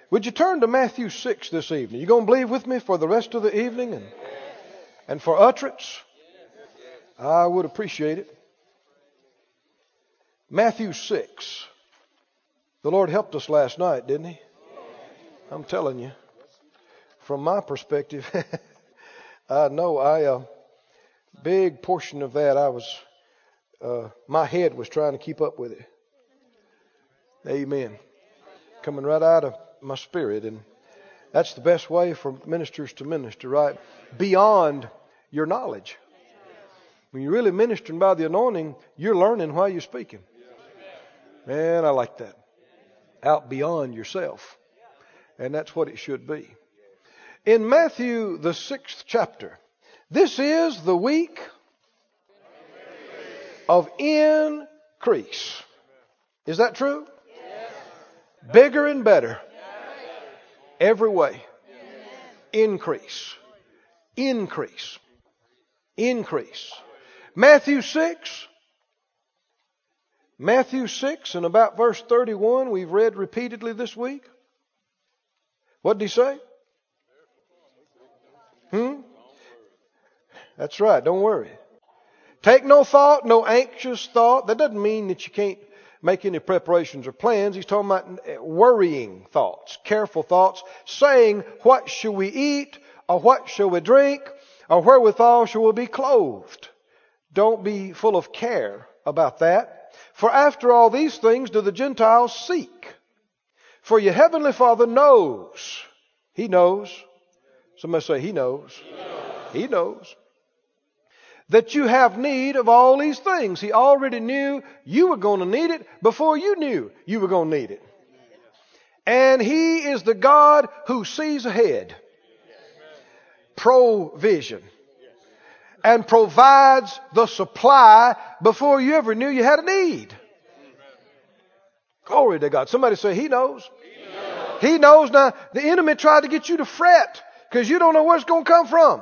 Would you turn to Matthew 6 this evening? You going to believe with me for the rest of the evening and for utterance? I would appreciate it. Matthew 6. The Lord helped us last night, didn't He? I'm telling you. From my perspective, I know big portion of that my head was trying to keep up with it. Amen. Coming right out of my spirit. And that's the best way for ministers to minister, right? Beyond your knowledge. When you're really ministering by the anointing, you're learning while you're speaking. Man, I like that. Out beyond yourself. And that's what it should be. In Matthew, the 6th chapter, this is the week of increase. Is that true? Yes. Bigger and better. Every way. Increase. Increase. Increase. Matthew 6. Matthew 6 and about verse 31 we've read repeatedly this week. What did he say? That's right. Don't worry. Take no thought, no anxious thought. That doesn't mean that you can't make any preparations or plans. He's talking about worrying thoughts, careful thoughts, saying, what shall we eat? Or what shall we drink? Or wherewithal shall we be clothed? Don't be full of care about that. For after all these things do the Gentiles seek. For your heavenly Father knows. He knows. Somebody say, He knows. He knows. That you have need of all these things. He already knew you were going to need it before you knew you were going to need it. And He is the God who sees ahead. Provision. And provides the supply before you ever knew you had a need. Glory to God. Somebody say, He knows. He knows. Now, the enemy tried to get you to fret because you don't know where it's going to come from.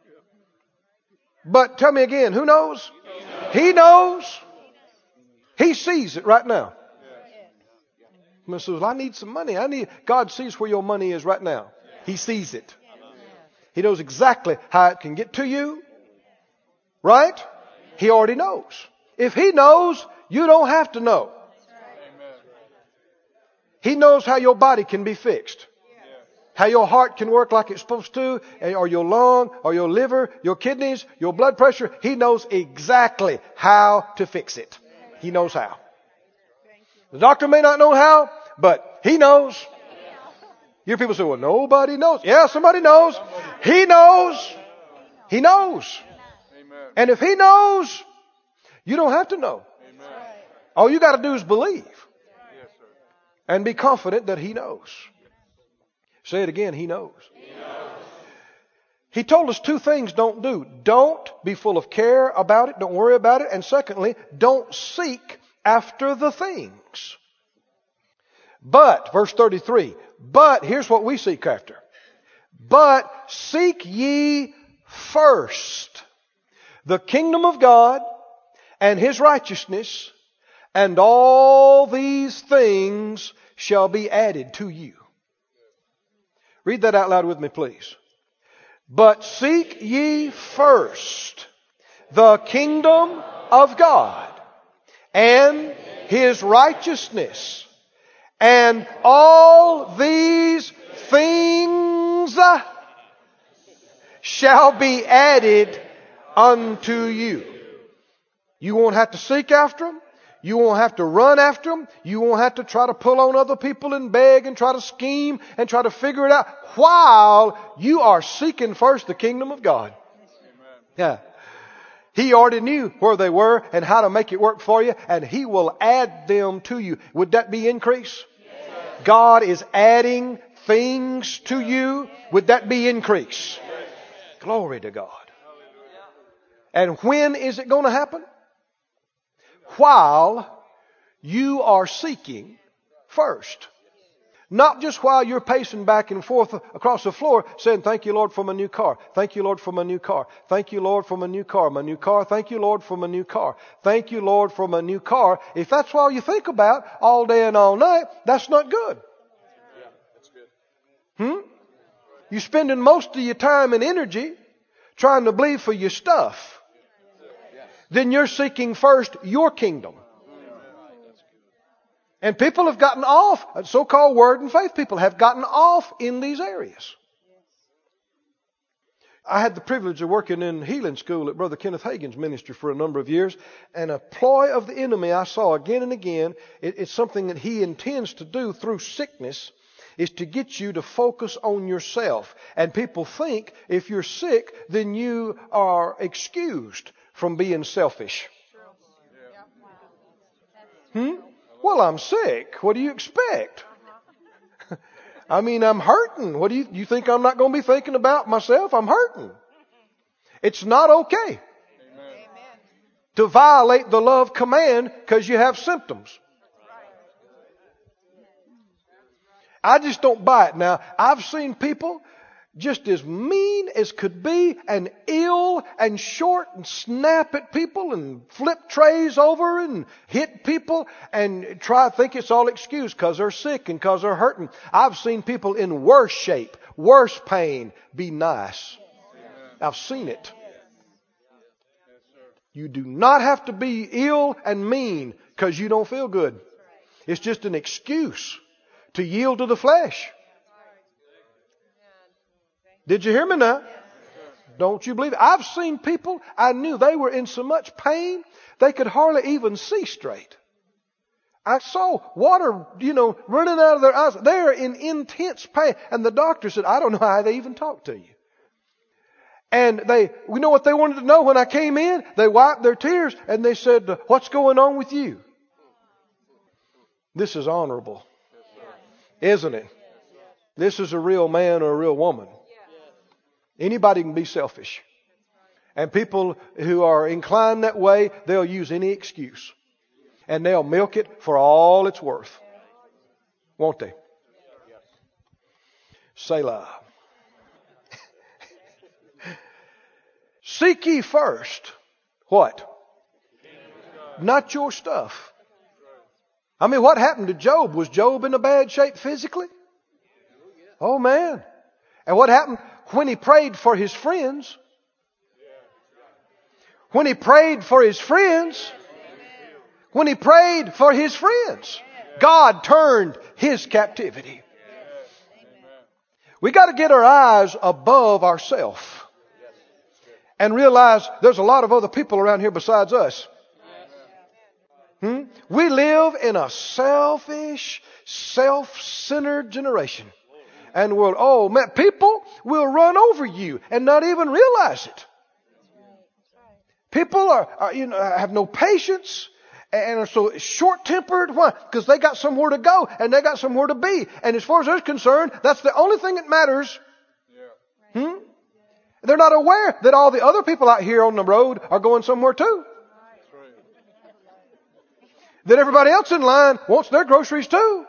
But tell me again, who knows? He knows. He sees it right now. He says, I need some money. God sees where your money is right now. He sees it. He knows exactly how it can get to you. Right? He already knows. If He knows, you don't have to know. He knows how your body can be fixed. How your heart can work like it's supposed to, or your lung, or your liver, your kidneys, your blood pressure. He knows exactly how to fix it. He knows how. The doctor may not know how, but He knows. You hear people say, well, nobody knows. Yeah, somebody knows. He knows. He knows. And if He knows, you don't have to know. All you got to do is believe. And be confident that He knows. Say it again, He knows. He told us two things don't do. Don't be full of care about it. Don't worry about it. And secondly, don't seek after the things. But, verse 33, but here's what we seek after. But seek ye first the kingdom of God and His righteousness, and all these things shall be added to you. Read that out loud with me, please. But seek ye first the kingdom of God and His righteousness, and all these things shall be added unto you. You won't have to seek after them. You won't have to run after them. You won't have to try to pull on other people and beg and try to scheme and try to figure it out while you are seeking first the kingdom of God. Yeah. He already knew where they were and how to make it work for you, and He will add them to you. Would that be increase? Yes. God is adding things to you. Would that be increase? Yes. Glory to God. And when is it going to happen? While you are seeking first. Not just while you're pacing back and forth across the floor saying, thank you, Lord, for my new car. Thank you, Lord, for my new car. Thank you, Lord, for my new car. My new car. Thank you, Lord, for my new car. Thank you, Lord, for my new car. If that's all you think about all day and all night, that's not good. You're spending most of your time and energy trying to believe for your stuff. Then you're seeking first your kingdom. And people have gotten off, so-called word and faith people have gotten off in these areas. I had the privilege of working in healing school at Brother Kenneth Hagin's ministry for a number of years. And a ploy of the enemy I saw again and again, it's something that he intends to do through sickness, is to get you to focus on yourself. And people think if you're sick, then you are excused from being selfish. Well, I'm sick. What do you expect? I mean, I'm hurting. What do you think I'm not going to be thinking about myself? I'm hurting. It's not okay. Amen. To violate the love command because you have symptoms. I just don't buy it. Now, I've seen people just as mean as could be and ill and short and snap at people and flip trays over and hit people and try to think it's all excuse because they're sick and because they're hurting. I've seen people in worse shape, worse pain be nice. I've seen it. You do not have to be ill and mean because you don't feel good. It's just an excuse to yield to the flesh. Did you hear me now? Don't you believe it? I've seen people, I knew they were in so much pain, they could hardly even see straight. I saw water, running out of their eyes. They're in intense pain. And the doctor said, I don't know how they even talk to you. And we know what they wanted to know when I came in. They wiped their tears and they said, what's going on with you? This is honorable, isn't it? This is a real man or a real woman. Anybody can be selfish. And people who are inclined that way, they'll use any excuse. And they'll milk it for all it's worth. Won't they? Selah. Seek ye first. What? Not your stuff. I mean, what happened to Job? Was Job in a bad shape physically? Oh, man. And what happened when he prayed for his friends? When he prayed for his friends, God turned his captivity. We got to get our eyes above ourselves and realize there's a lot of other people around here besides us. We live in a selfish, self-centered generation. And people will run over you and not even realize it. People have no patience and are so short-tempered. Why? Because they got somewhere to go and they got somewhere to be. And as far as they're concerned, that's the only thing that matters. They're not aware that all the other people out here on the road are going somewhere too. That everybody else in line wants their groceries too.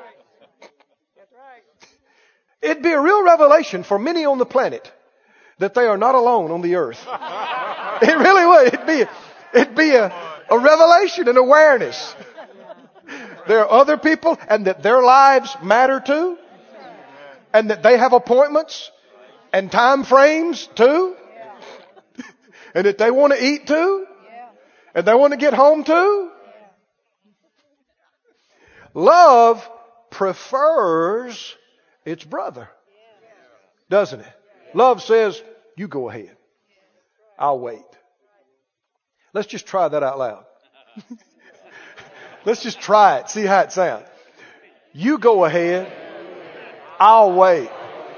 It'd be a real revelation for many on the planet that they are not alone on the earth. It really would. It'd be a revelation, an awareness. There are other people and that their lives matter too. And that they have appointments and time frames too. And that they want to eat too. And they want to get home too. Love prefers its brother, doesn't it? Love says, you go ahead. I'll wait. Let's just try that out loud. Let's just try it. See how it sounds. You go ahead. I'll wait.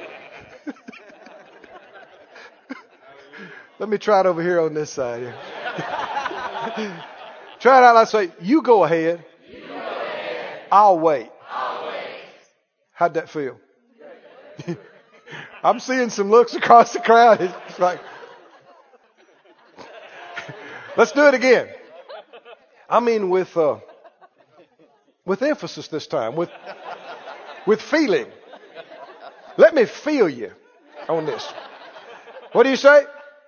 Let me try it over here on this side here. Try it out loud. Say, you go ahead. I'll wait. How'd that feel? I'm seeing some looks across the crowd. It's like, let's do it again. I mean, with emphasis this time, with feeling. Let me feel you on this. What do you say?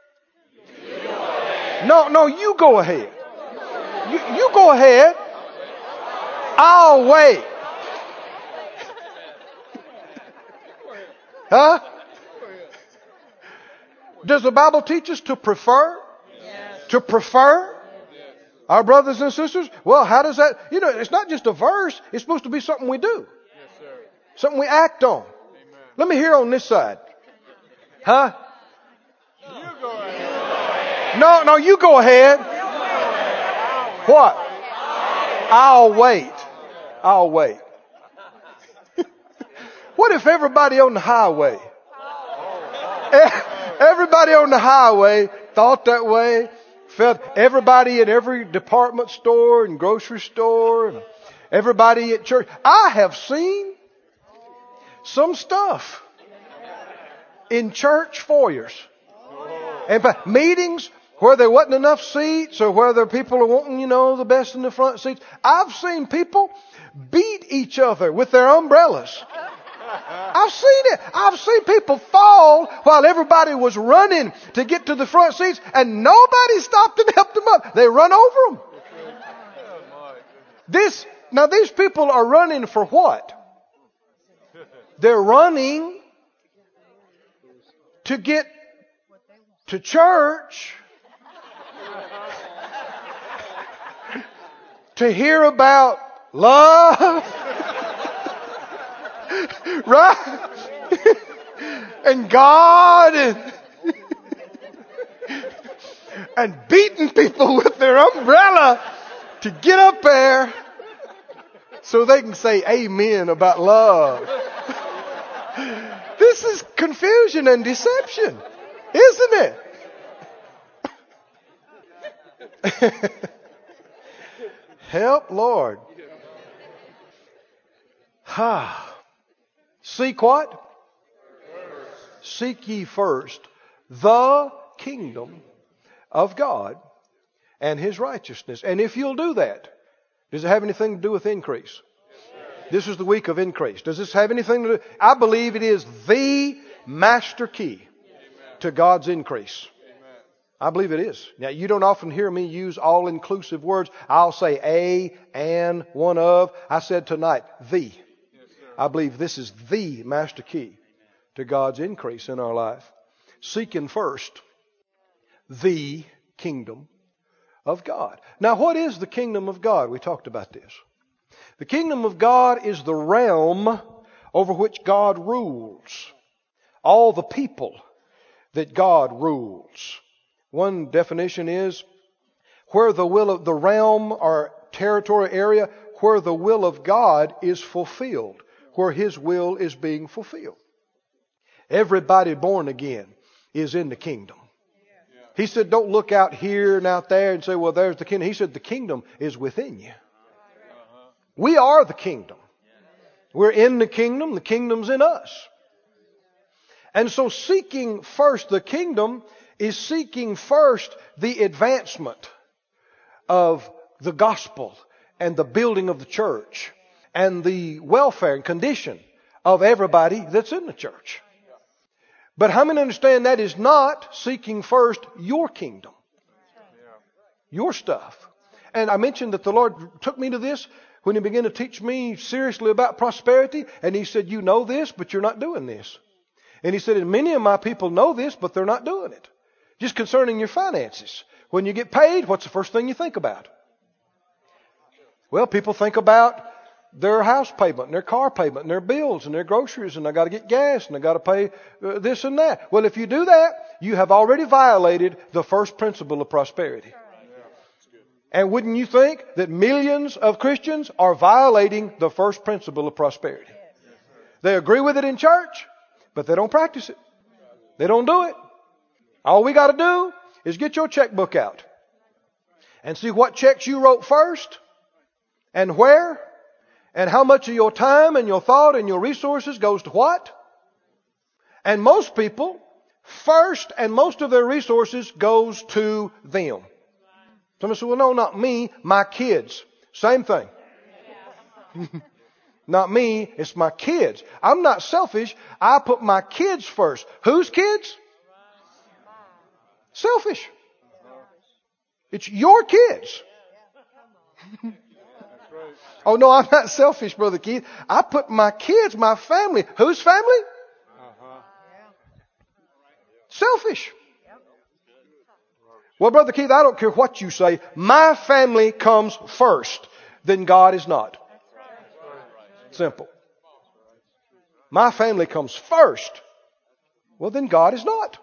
No, you go ahead. You go ahead. I'll wait. Huh? Does the Bible teach us to prefer? Yes. To prefer? Yes. Our brothers and sisters? Well, how does that... it's not just a verse. It's supposed to be something we do. Yes, sir. Something we act on. Amen. Let me hear on this side. Huh? You go ahead. No, you go ahead. What? I'll wait. What if everybody on the highway... Everybody on the highway thought that way. Felt everybody at every department store and grocery store and everybody at church. I have seen some stuff in church foyers and meetings where there wasn't enough seats or where the people are wanting, the best in the front seats. I've seen people beat each other with their umbrellas. I've seen it. I've seen people fall while everybody was running to get to the front seats and nobody stopped and helped them up. They run over them. These people are running for what? They're running to get to church to hear about love. Right? And God and beating people with their umbrella to get up there so they can say amen about love. This is confusion and deception, isn't it? Help, Lord. Seek what? Seek ye first the kingdom of God and His righteousness. And if you'll do that, does it have anything to do with increase? This is the week of increase. Does this have anything to do? I believe it is the master key to God's increase. I believe it is. Now, you don't often hear me use all-inclusive words. I'll say a, and, one of. I said tonight, the. I believe this is the master key to God's increase in our life. Seeking first the kingdom of God. Now, what is the kingdom of God? We talked about this. The kingdom of God is the realm over which God rules. All the people that God rules. One definition is where the will of the realm or territory area where the will of God is fulfilled. Where His will is being fulfilled. Everybody born again is in the kingdom. He said, don't look out here and out there and say, well, there's the kingdom. He said, the kingdom is within you. We are the kingdom. We're in the kingdom. The kingdom's in us. And so seeking first the kingdom is seeking first the advancement of the gospel and the building of the church. And the welfare and condition of everybody that's in the church. But how many understand that is not seeking first your kingdom? Your stuff. And I mentioned that the Lord took me to this when He began to teach me seriously about prosperity. And He said, you know this, but you're not doing this. And He said, and many of my people know this, but they're not doing it. Just concerning your finances. When you get paid, what's the first thing you think about? Well, people think about their house payment and their car payment and their bills and their groceries and I got to get gas and I got to pay this and that. Well, if you do that, you have already violated the first principle of prosperity. And wouldn't you think that millions of Christians are violating the first principle of prosperity? They agree with it in church, but they don't practice it. They don't do it. All we got to do is get your checkbook out and see what checks you wrote first and where. And how much of your time and your thought and your resources goes to what? And most people, first and most of their resources goes to them. Somebody said, well, no, not me, my kids. Same thing. Not me, it's my kids. I'm not selfish. I put my kids first. Whose kids? Selfish. It's your kids. Oh, no, I'm not selfish, Brother Keith. I put my kids, my family. Whose family? Selfish. Well, Brother Keith, I don't care what you say. My family comes first. Then God is not. Simple. My family comes first. Well, then God is not.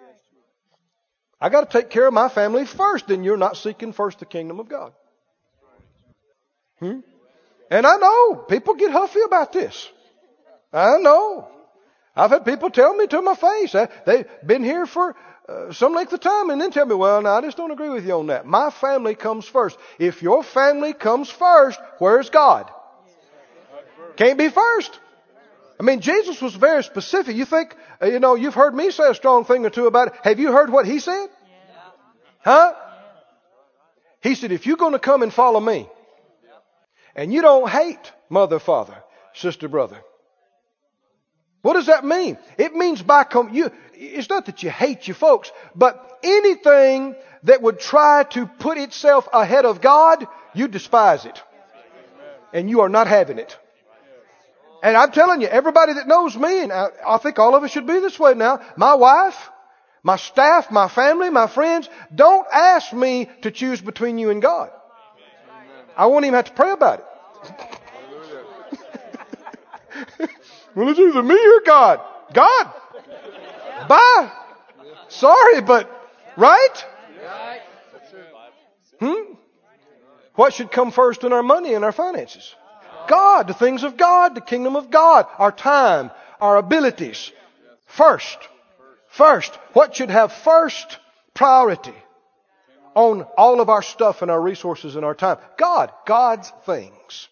I got to take care of my family first. Then you're not seeking first the kingdom of God. And I know people get huffy about this. I know. I've had people tell me to my face. They've been here for some length of time and then tell me, well, no, I just don't agree with you on that. My family comes first. If your family comes first, where's God? Can't be first. I mean, Jesus was very specific. You think, you've heard me say a strong thing or two about it. Have you heard what he said? Huh? He said, if you're going to come and follow me, and you don't hate mother, father, sister, brother. What does that mean? It means it's not that you hate your folks, but anything that would try to put itself ahead of God, you despise it. And you are not having it. And I'm telling you, everybody that knows me, and I think all of us should be this way now, my wife, my staff, my family, my friends, don't ask me to choose between you and God. I won't even have to pray about it. Well, it's either me or God. God. Bye. Sorry, but right? What should come first in our money and our finances? God, the things of God, the kingdom of God, our time, our abilities. First. What should have first priority on all of our stuff and our resources and our time? God's things.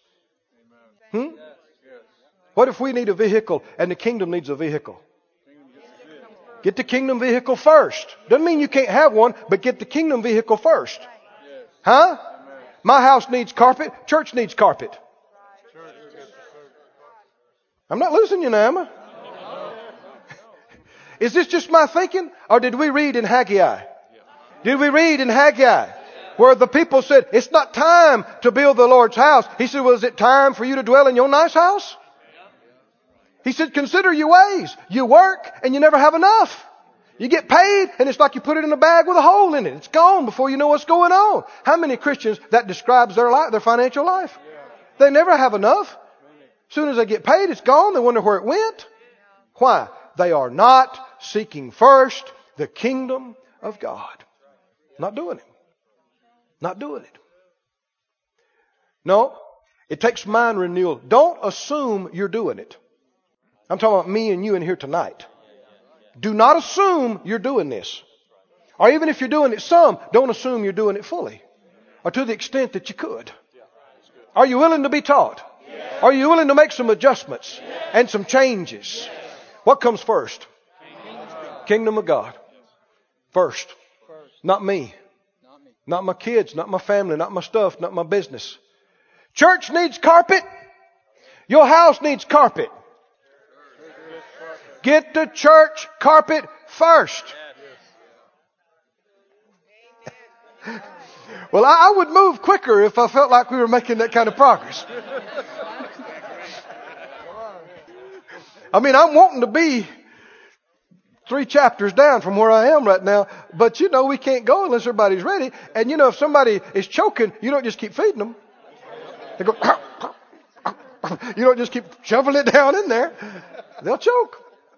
What if we need a vehicle and the kingdom needs a vehicle? Get the kingdom vehicle first. Doesn't mean you can't have one, but get the kingdom vehicle first. Huh? My house needs carpet. Church needs carpet. I'm not losing you now, am I? Is this just my thinking? Or did we read in Haggai? Did we read in Haggai where the people said, it's not time to build the Lord's house? He said, well, is it time for you to dwell in your nice house? He said, consider your ways. You work and you never have enough. You get paid and it's like you put it in a bag with a hole in it. It's gone before you know what's going on. How many Christians that describes their life, their financial life? They never have enough. As soon as they get paid, it's gone. They wonder where it went. Why? They are not seeking first the kingdom of God. Not doing it. Not doing it. No, it takes mind renewal. Don't assume you're doing it. I'm talking about me and you in here tonight. Do not assume you're doing this. Or even if you're doing it some, don't assume you're doing it fully. Or to the extent that you could. Are you willing to be taught? Are you willing to make some adjustments and some changes? What comes first? Kingdom of God. First. Not me. Not my kids, not my family, not my stuff, not my business. Church needs carpet. Your house needs carpet. Get the church carpet first. Well, I would move quicker if I felt like we were making that kind of progress. I mean, I'm wanting to be 3 chapters down from where I am right now, but we can't go unless everybody's ready. And if somebody is choking, you don't just keep feeding them. They go, you don't just keep shoveling it down in there. They'll choke.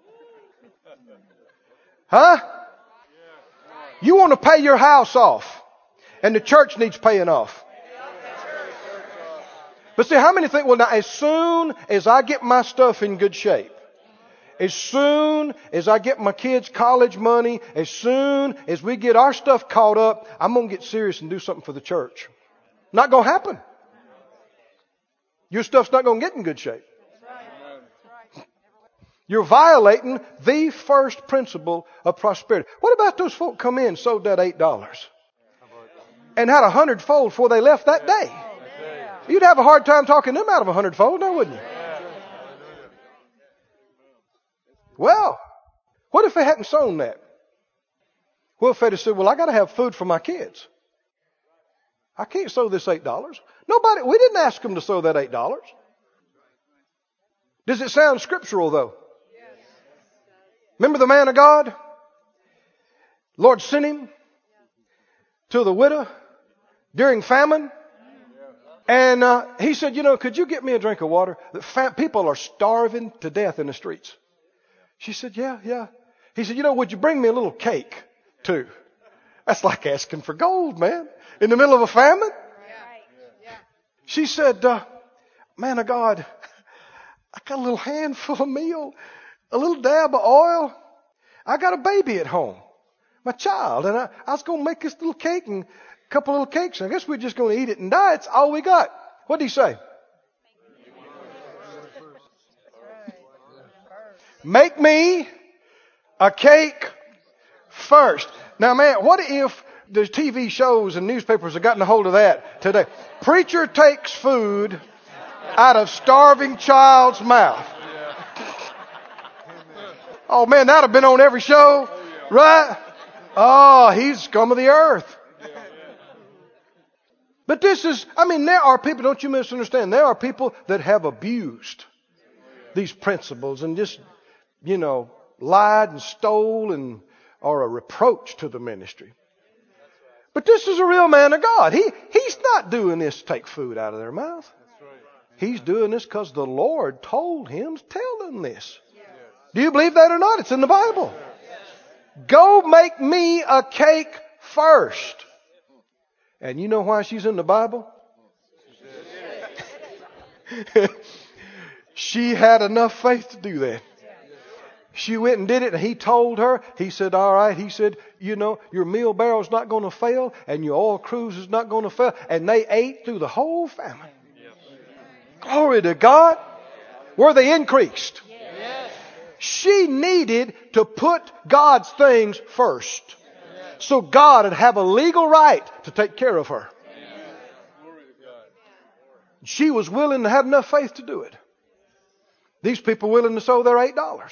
Huh? You want to pay your house off, and the church needs paying off. But see, how many think, well, now, as soon as I get my stuff in good shape, as soon as I get my kids' college money, as soon as we get our stuff caught up, I'm going to get serious and do something for the church. Not going to happen. Your stuff's not going to get in good shape. You're violating the first principle of prosperity. What about those folk come in, sold that $8 and had 100-fold before they left that day? You'd have a hard time talking them out of 100-fold, now wouldn't you? Well, what if they hadn't sown that? Well, if they'd have said, well, I got to have food for my kids. I can't sow this $8. We didn't ask them to sow that $8. Does it sound scriptural, though? Remember the man of God? Lord sent him. to the widow during famine. And he said, could you get me a drink of water? People are starving to death in the streets. She said, yeah. He said, would you bring me a little cake too? That's like asking for gold, man. In the middle of a famine. She said, man of God, I got a little handful of meal, a little dab of oil. I got a baby at home, my child, and I was going to make this little cake and a couple little cakes. I guess we're just going to eat it and die. It's all we got. What did he say? Make me a cake first. Now, man, what if the TV shows and newspapers have gotten a hold of that today? Preacher takes food out of starving child's mouth. Oh, man, that would have been on every show, right? Oh, he's scum of the earth. But there are people, don't you misunderstand, there are people that have abused these principles and just, lied and stole and are a reproach to the ministry. But this is a real man of God. He's not doing this to take food out of their mouth. He's doing this because the Lord told him to tell them this. Do you believe that or not? It's in the Bible. Go make me a cake first. And you know why she's in the Bible? She had enough faith to do that. She went and did it, and he told her, he said, all right, he said, your meal barrel's not going to fail, and your oil cruise is not going to fail. And they ate through the whole famine. Glory to God. Were they increased? She needed to put God's things first. So God would have a legal right to take care of her. She was willing to have enough faith to do it. These people willing to sow their $8.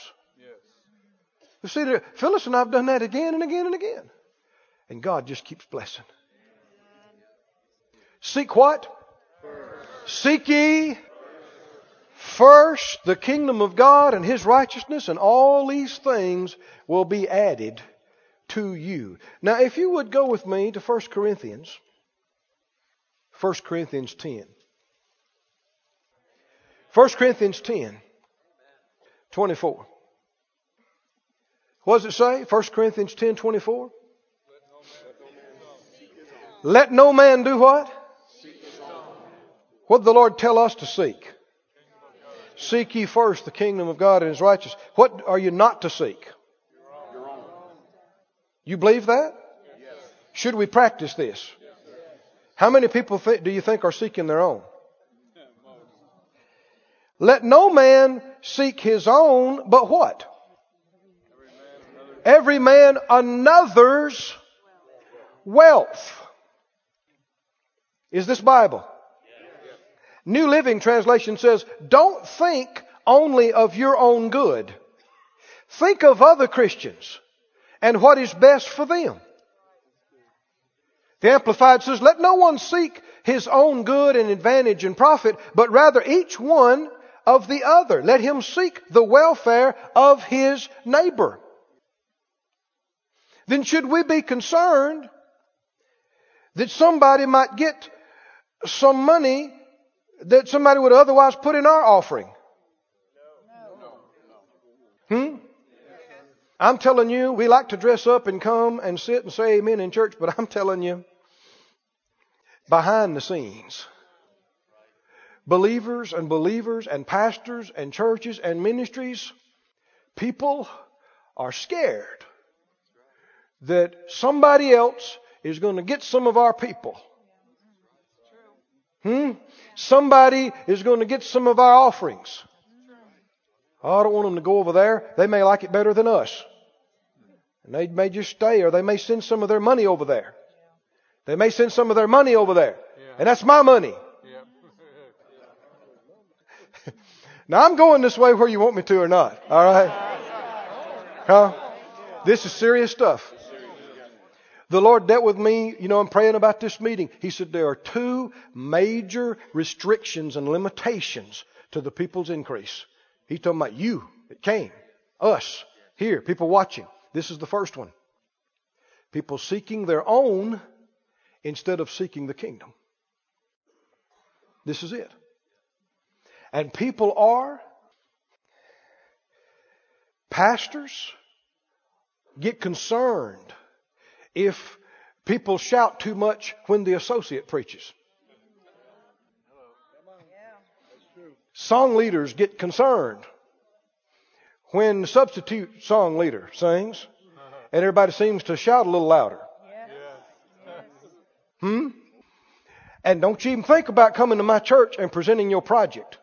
You see, Phyllis and I have done that again and again and again. And God just keeps blessing. Seek what? Seek ye first the kingdom of God and His righteousness, and all these things will be added to you. Now, if you would go with me to 1 Corinthians 10. 1 Corinthians 10, 24. What does it say? 1 Corinthians 10, 24. Let no man do what? What did the Lord tell us to seek? Seek ye first the kingdom of God and His righteousness. What are you not to seek? You believe that? Should we practice this? How many people do you think are seeking their own? Let no man seek his own, but what? Every man another's wealth. Is this Bible? New Living Translation says, don't think only of your own good. Think of other Christians and what is best for them. The Amplified says, let no one seek his own good and advantage and profit, but rather each one of the other. Let him seek the welfare of his neighbor. Then should we be concerned that somebody might get some money that somebody would otherwise put in our offering? I'm telling you, we like to dress up and come and sit and say amen in church, but I'm telling you, behind the scenes, believers and pastors and churches and ministries, people are scared that somebody else is going to get some of our people. Somebody is going to get some of our offerings. Oh, I don't want them to go over there. They may like it better than us. And they may just stay, or they may send some of their money over there. They may send some of their money over there. And that's my money. Now, I'm going this way whether you want me to or not. All right? Huh? This is serious stuff. The Lord dealt with me, I'm praying about this meeting. He said there are two major restrictions and limitations to the people's increase. He's talking about you that came, us, here, people watching. This is the first one. People seeking their own instead of seeking the kingdom. This is it. And pastors get concerned if people shout too much when the associate preaches. Song leaders get concerned when the substitute song leader sings and everybody seems to shout a little louder. And don't you even think about coming to my church and presenting your project.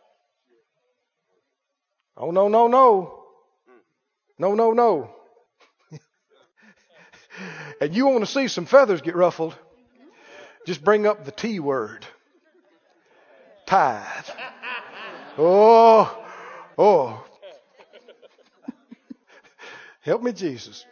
Oh, no, no, no. No, no, no. And you want to see some feathers get ruffled, just bring up the T word. Tithe. Oh. Help me, Jesus.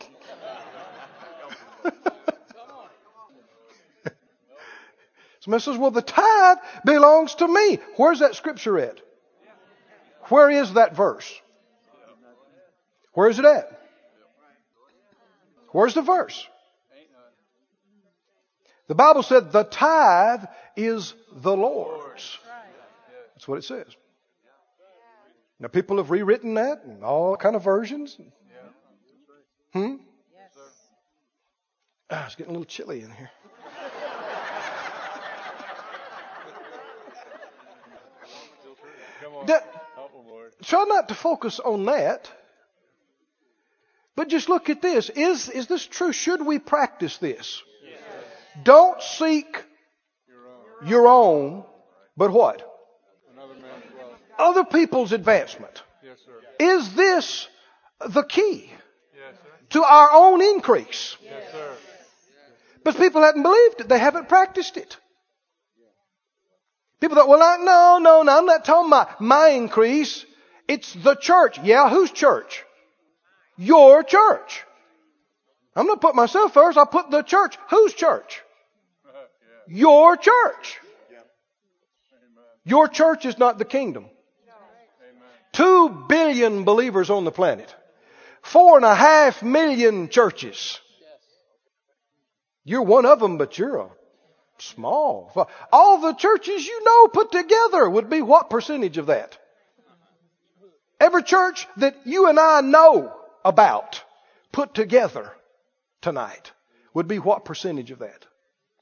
Somebody says, well, the tithe belongs to me. Where's that scripture at? Where is that verse? Where is it at? Where's the verse? The Bible said the tithe is the Lord's. That's what it says. Now people have rewritten that in all kind of versions. It's getting a little chilly in here. Try not to focus on that. But just look at this. Is this true? Should we practice this? Yes. Don't seek your own, but what? Other people's advancement. Yes, sir. Is this the key to our own increase? Yes, sir. But people haven't believed it. They haven't practiced it. People thought, well, no, I'm not talking about my increase. It's the church. Yeah, whose church? Your church. I'm not put myself first. I'll put the church. Whose church? Your church. Your church is not the kingdom. 2 billion believers on the planet. 4.5 million churches. You're one of them, but you're a small. All the churches you know put together would be what percentage of that? Every church that you and I know about put together tonight would be what percentage of that?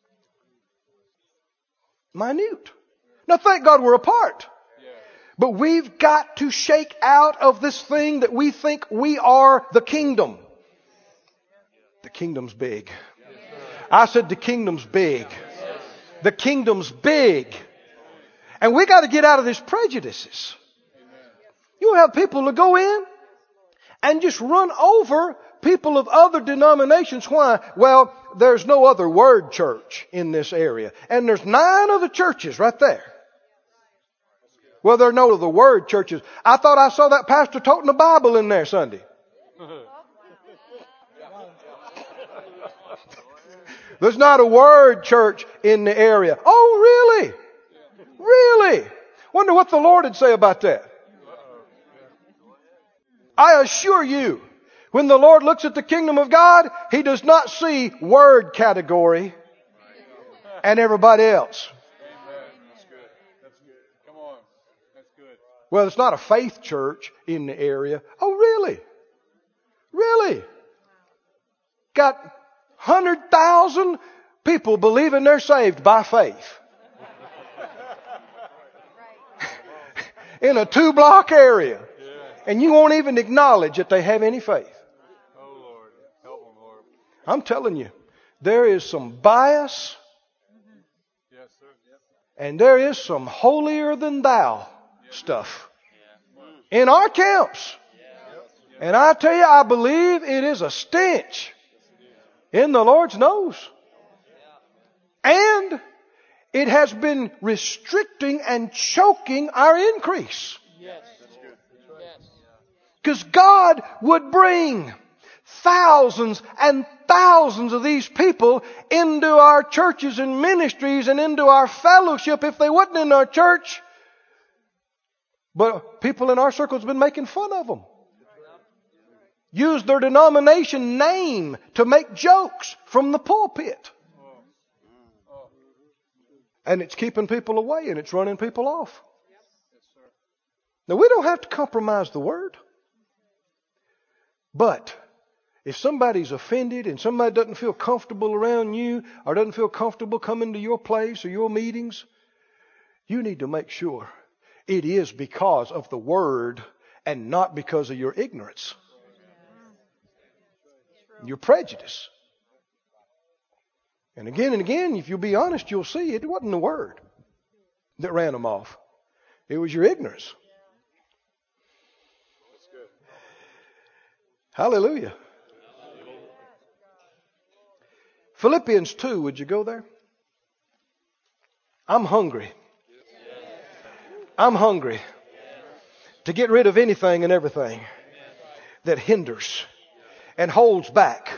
Minute. Now thank God we're apart. But we've got to shake out of this thing that we think we are the kingdom. The kingdom's big. I said the kingdom's big. The kingdom's big. And we got to get out of these prejudices. You have people to go in and just run over people of other denominations. Why? Well, there's no other word church in this area. And there's 9 other churches right there. Well, there are no other word churches. I thought I saw that pastor toting the Bible in there Sunday. There's not a word church in the area. Oh, really? Really? Wonder what the Lord would say about that. I assure you, when the Lord looks at the kingdom of God, He does not see word category and everybody else. That's good. That's good. Come on. That's good. Well, it's not a faith church in the area. Oh, really? Really? Got 100,000 people believing they're saved by faith. In a 2-block area. And you won't even acknowledge that they have any faith. Oh, Lord. Help them, Lord. I'm telling you, there is some bias. Yes, sir. And there is some holier than thou stuff in our camps. And I tell you, I believe it is a stench in the Lord's nose. And it has been restricting and choking our increase. Because God would bring thousands and thousands of these people into our churches and ministries and into our fellowship if they wasn't in our church. But people in our circles have been making fun of them. Use their denomination name to make jokes from the pulpit. And it's keeping people away and it's running people off. Now, we don't have to compromise the Word. But if somebody's offended and somebody doesn't feel comfortable around you or doesn't feel comfortable coming to your place or your meetings, you need to make sure it is because of the Word and not because of your ignorance, your prejudice. And again, if you'll be honest, you'll see it wasn't the Word that ran them off. It was your ignorance. Hallelujah. Philippians 2, would you go there? I'm hungry. I'm hungry to get rid of anything and everything that hinders and holds back.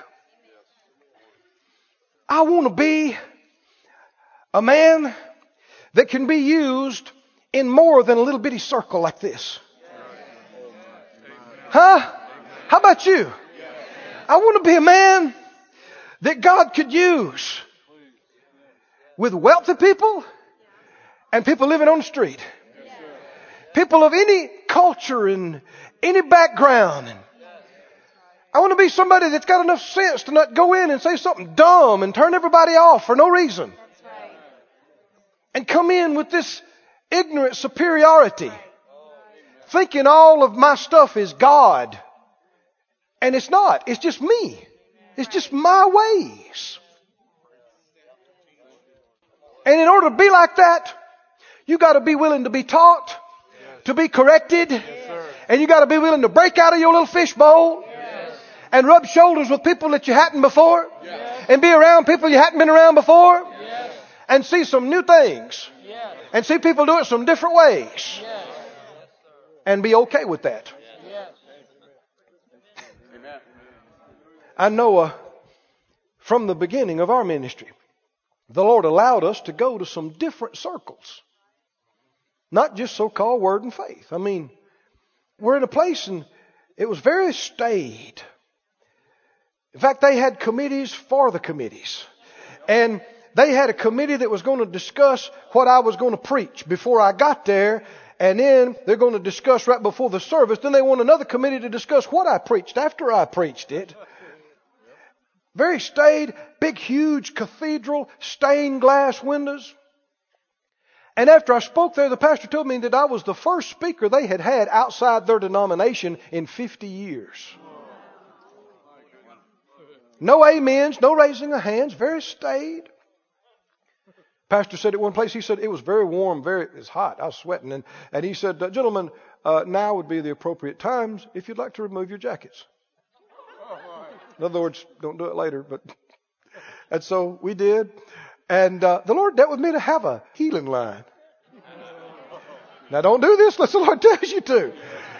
I want to be a man that can be used in more than a little bitty circle like this. Huh? How about you? I want to be a man that God could use with wealthy people and people living on the street. People of any culture and any background. I want to be somebody that's got enough sense to not go in and say something dumb and turn everybody off for no reason. And come in with this ignorant superiority, thinking all of my stuff is God. And it's not. It's just me. It's just my ways. And in order to be like that, you got to be willing to be taught, to be corrected, and you got to be willing to break out of your little fishbowl and rub shoulders with people that you hadn't before, and be around people you hadn't been around before, and see some new things, and see people do it some different ways, and be okay with that. I know from the beginning of our ministry, the Lord allowed us to go to some different circles. Not just so-called Word and Faith. I mean, we're in a place and it was very staid. In fact, they had committees for the committees. And they had a committee that was going to discuss what I was going to preach before I got there. And then they're going to discuss right before the service. Then they want another committee to discuss what I preached after I preached it. Very staid, big, huge cathedral, stained glass windows. And after I spoke there, the pastor told me that I was the first speaker they had had outside their denomination in 50 years. No amens, no raising of hands, very staid. Pastor said at one place, he said it was very warm, it was hot. I was sweating. And he said, gentlemen, now would be the appropriate times if you'd like to remove your jackets. In other words, don't do it later. And so we did. And the Lord dealt with me to have a healing line. Now don't do this unless the Lord tells you to.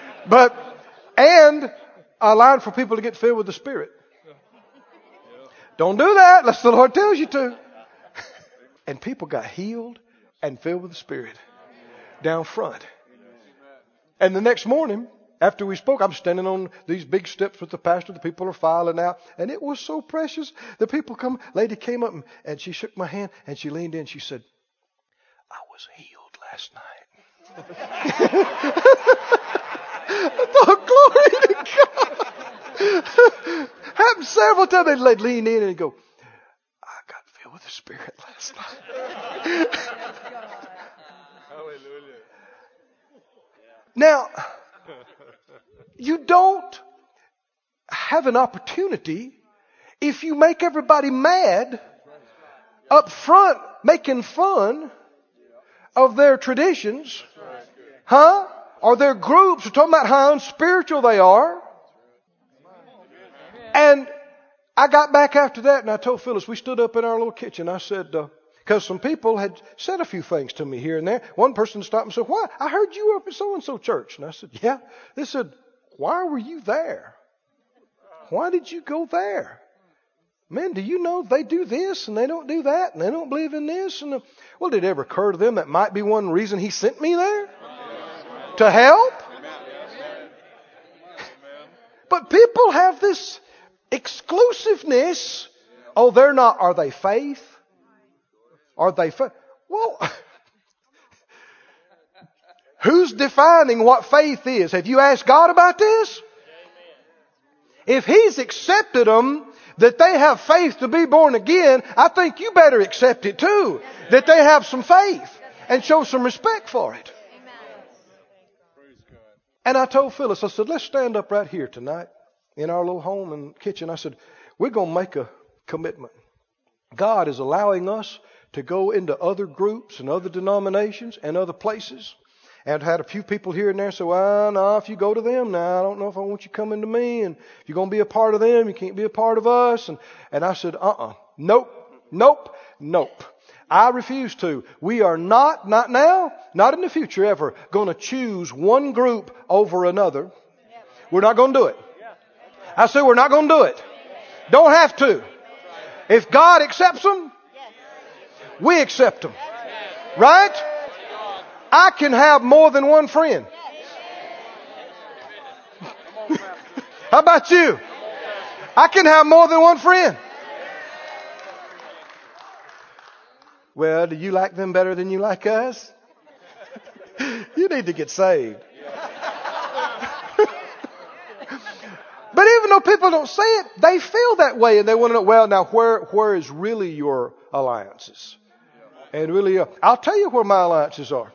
And a line for people to get filled with the Spirit. Don't do that unless the Lord tells you to. And people got healed and filled with the Spirit down front. And the next morning, after we spoke, I'm standing on these big steps with the pastor. The people are filing out. And it was so precious. The people come. Lady came up and she shook my hand and she leaned in. She said, I was healed last night. I thought, glory to God. Happened several times. They'd lean in and go, I got filled with the Spirit last night. Hallelujah. Now, you don't have an opportunity if you make everybody mad up front, making fun of their traditions, or their groups, are talking about how unspiritual they are. And I got back after that and I told Phyllis, we stood up in our little kitchen. I said, because some people had said a few things to me here and there. One person stopped and said, why? I heard you were up at so-and-so church. And I said, yeah. They said, why were you there? Why did you go there? Man, do you know they do this and they don't do that and they don't believe in this? And well, did it ever occur to them that might be one reason he sent me there? To help? But people have this exclusiveness. Oh, they're not. Are they faith? Are they faith? Well, who's defining what faith is? Have you asked God about this? If He's accepted them, that they have faith to be born again, I think you better accept it too. That they have some faith and show some respect for it. And I told Phyllis, I said, let's stand up right here tonight in our little home and kitchen. I said, we're going to make a commitment. God is allowing us to go into other groups and other denominations and other places. And I had a few people here and there say, well, no, if you go to them now, I don't know if I want you coming to me. And if you're going to be a part of them, you can't be a part of us. And I said, nope. I refuse to. We are not now, not in the future ever, going to choose one group over another. We're not going to do it. I said we're not going to do it. Don't have to. If God accepts them, we accept them. Right? I can have more than one friend. How about you? I can have more than one friend. Well, do you like them better than you like us? You need to get saved. But even though people don't say it, they feel that way and they want to know, well, now where is really your alliances? And really, I'll tell you where my alliances are.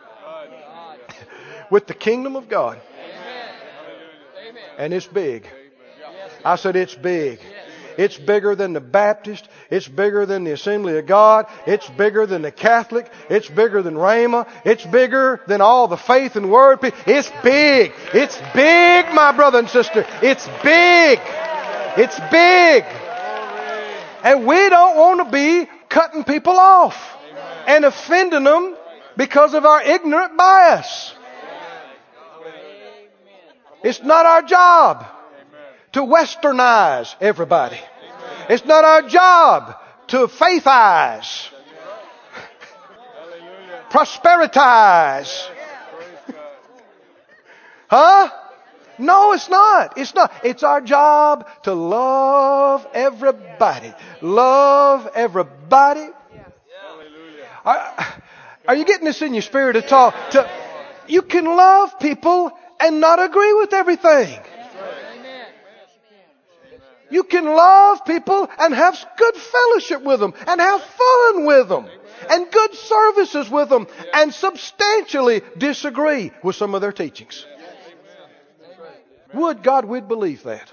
With the kingdom of God. And it's big. I said it's big. It's bigger than the Baptist. It's bigger than the Assembly of God. It's bigger than the Catholic. It's bigger than Rhema. It's bigger than all the faith and word. It's big. It's big, my brother and sister. It's big. It's big. And we don't want to be cutting people off and offending them because of our ignorant bias. It's not our job to westernize everybody. It's not our job to faithize, prosperitize. Huh? No, it's not. It's not. It's our job to love everybody. Love everybody. Are you getting this in your spirit at all? You can love people and not agree with everything. You can love people and have good fellowship with them and have fun with them and good services with them and substantially disagree with some of their teachings. Would God we'd believe that?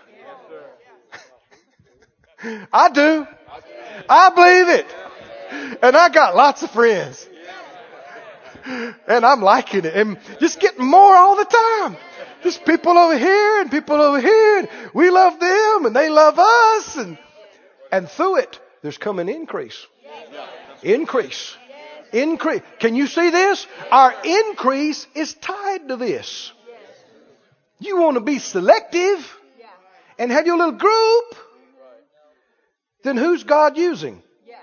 I do. I believe it. And I got lots of friends. And I'm liking it and just getting more all the time. There's people over here and people over here. And we love them and they love us. And through it, there's come an increase. Increase. Increase. Can you see this? Our increase is tied to this. You want to be selective and have your little group. Then who's God using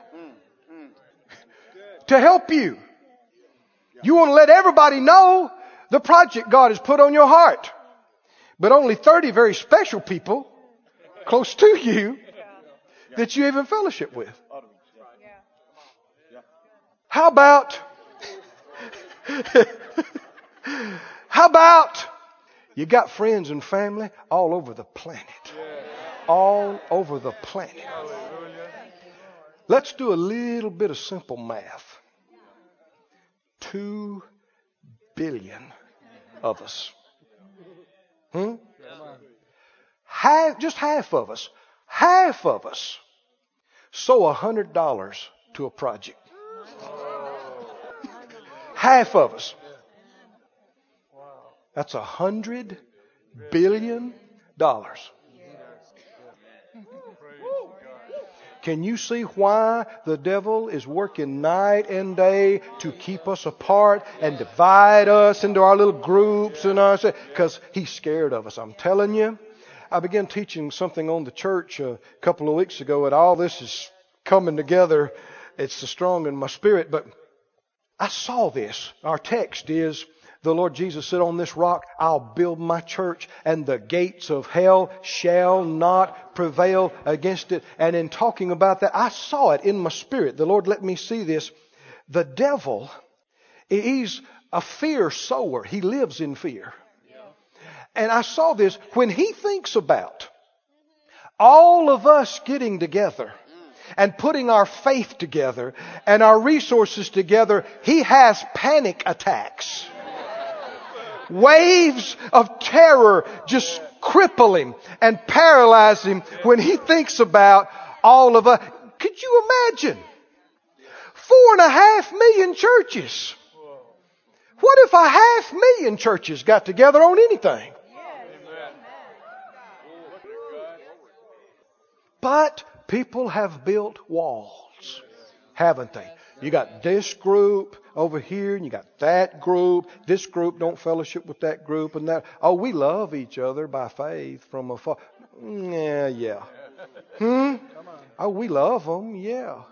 to help you? You want to let everybody know the project God has put on your heart. But only 30 very special people close to you that you even fellowship with. How about you got friends and family all over the planet? All over the planet. Let's do a little bit of simple math. 2 billion of us. Just half of us sow $100 to a project. Half of us. That's $100 billion. Can you see why the devil is working night and day to keep us apart and divide us into our little groups and us? Because he's scared of us. I'm telling you. I began teaching something on the church a couple of weeks ago, and all this is coming together. It's so strong in my spirit. But I saw this. Our text is, the Lord Jesus said, on this rock I'll build my church, and the gates of hell shall not prevail against it. And in talking about that, I saw it in my spirit. The Lord let me see this. The devil, he's a fear sower. He lives in fear. And I saw this when he thinks about all of us getting together and putting our faith together and our resources together, he has panic attacks. Waves of terror just cripple him and paralyze him when he thinks about all of us. Could you imagine? 4.5 million churches. What if 500,000 churches got together on anything? But people have built walls, haven't they? You got this group over here, and you got that group. This group don't fellowship with that group, and that. Oh, we love each other by faith from afar. Yeah. Oh, we love them. Yeah.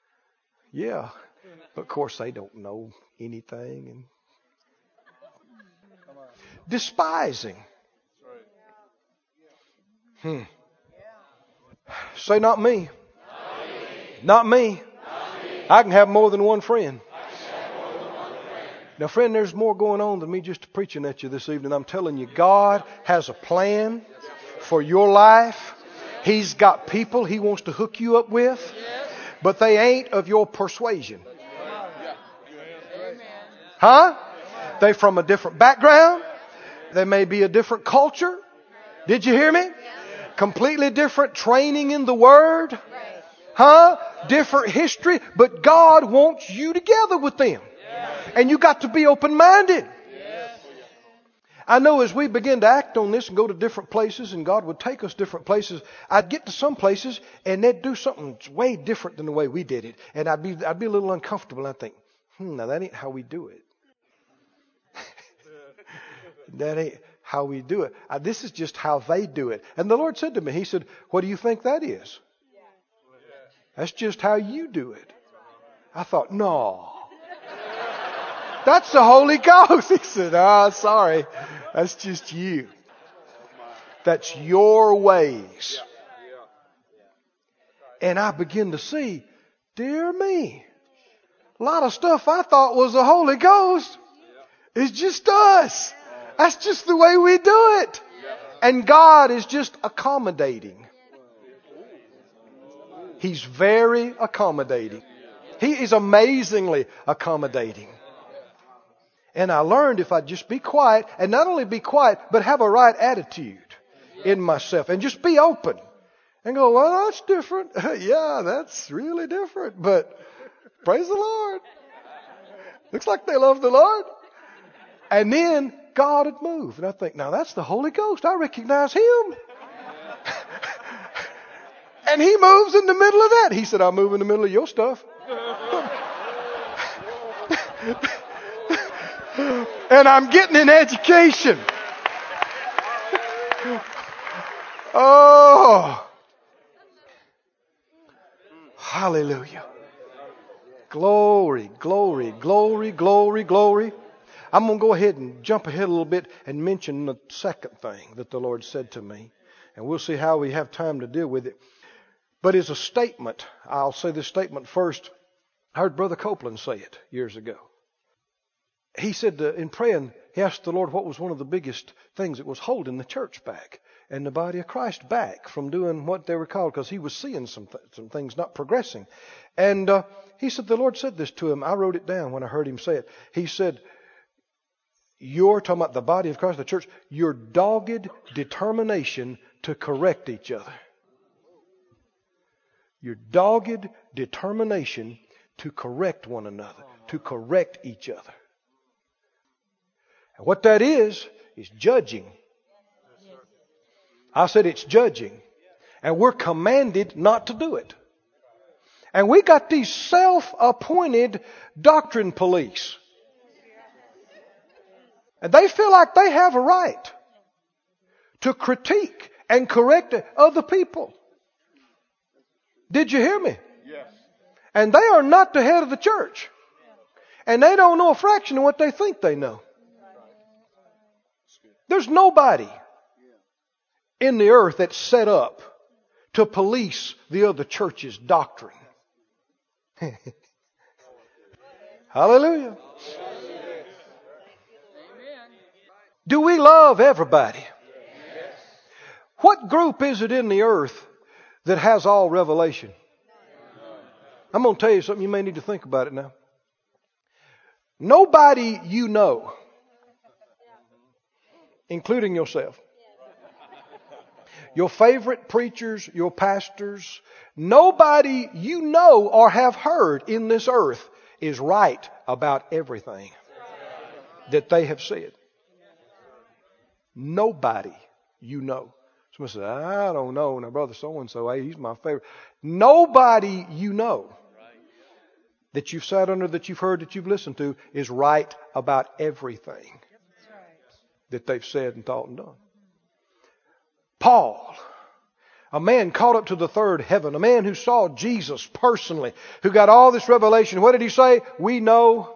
But of course, they don't know anything. And despising. Say, not me. Not me. I can have more than one friend. Now, friend, there's more going on than me just preaching at you this evening. I'm telling you, God has a plan for your life. He's got people He wants to hook you up with, but they ain't of your persuasion. Huh? They from a different background. They may be a different culture. Did you hear me? Completely different training in the Word. Huh? Different history. But God wants you together with them. And you got to be open-minded. I know as we begin to act on this and go to different places, and God would take us different places, I'd get to some places and they'd do something way different than the way we did it. And I'd be a little uncomfortable. And I'd think, now that ain't how we do it. That ain't how we do it. This is just how they do it. And the Lord said to me, He said, what do you think that is? That's just how you do it. I thought, no. That's the Holy Ghost. He said, sorry. That's just you. That's your ways. And I begin to see, dear me, a lot of stuff I thought was the Holy Ghost is just us. That's just the way we do it. And God is just accommodating. He's very accommodating. He is amazingly accommodating. And I learned if I just be quiet, and not only be quiet, but have a right attitude in myself, and just be open and go, well, that's different. Yeah, that's really different. But praise the Lord. Looks like they love the Lord. And then God had moved. And I think, now that's the Holy Ghost. I recognize Him. And He moves in the middle of that. He said, I'll move in the middle of your stuff. And I'm getting an education. Oh. Hallelujah. Glory, glory, glory, glory, glory. I'm going to go ahead and jump ahead a little bit and mention the second thing that the Lord said to me. And we'll see how we have time to deal with it. But it's a statement. I'll say this statement first. I heard Brother Copeland say it years ago. He said in praying, he asked the Lord what was one of the biggest things that was holding the church back and the body of Christ back from doing what they were called, because he was seeing some things not progressing. And he said, the Lord said this to him. I wrote it down when I heard him say it. He said, you're talking about the body of Christ, the church, your dogged determination to correct each other. Your dogged determination to correct one another, to correct each other. And what that is judging. I said it's judging. And we're commanded not to do it. And we got these self-appointed doctrine police. And they feel like they have a right to critique and correct other people. Did you hear me? Yes. And they are not the head of the church. And they don't know a fraction of what they think they know. There's nobody in the earth that's set up to police the other church's doctrine. Hallelujah. Do we love everybody? What group is it in the earth that has all revelation? I'm going to tell you something. You may need to think about it now. Nobody you know, including yourself, your favorite preachers, your pastors, nobody you know or have heard in this earth is right about everything that they have said. Nobody you know. Somebody says, I don't know. Now, brother so-and-so, hey, he's my favorite. Nobody you know that you've sat under, that you've heard, that you've listened to is right about everything that they've said and thought and done. Paul, a man caught up to the third heaven, a man who saw Jesus personally, who got all this revelation. What did he say? We know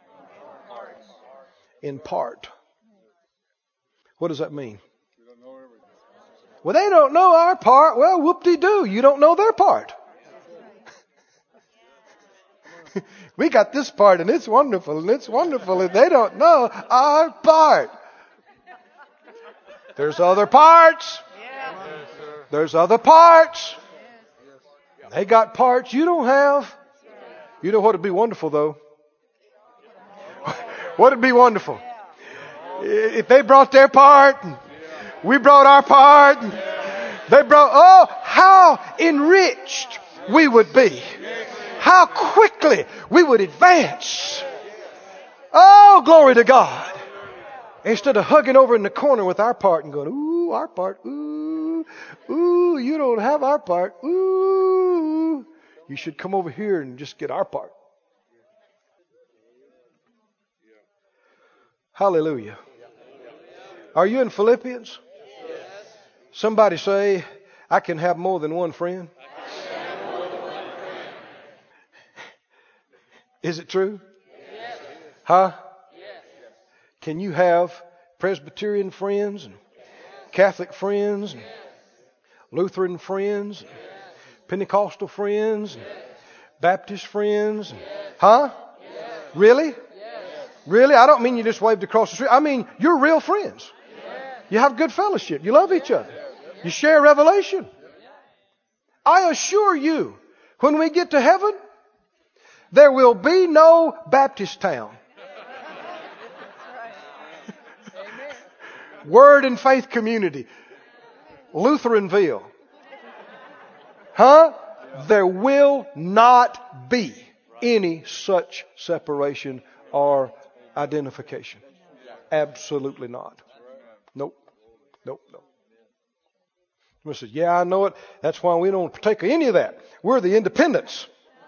in part. What does that mean? Well, they don't know our part. Well, whoop-de-doo. You don't know their part. We got this part and it's wonderful and it's wonderful and they don't know our part. There's other parts. There's other parts. They got parts you don't have. You know what would be wonderful though? What would be wonderful? If they brought their part and we brought our part and they brought, how enriched we would be. How quickly we would advance. Oh, glory to God. Instead of hugging over in the corner with our part and going, ooh, our part, ooh, ooh, you don't have our part, ooh. You should come over here and just get our part. Hallelujah. Are you in Philippians? Somebody say, I can have more than one friend. Is it true? Yes. Huh? Yes. Can you have Presbyterian friends and Catholic friends and Lutheran friends and Pentecostal friends and Baptist friends? Huh? Really? Really? I don't mean you just waved across the street. I mean you're real friends. You have good fellowship. You love each other. You share revelation. I assure you, when we get to heaven, there will be no Baptist town. Word and Faith Community. Lutheranville. Huh? There will not be any such separation or identification. Absolutely not. Nope. Nope. Nope. Somebody says, yeah, I know it. That's why we don't partake of any of that. We're the independents.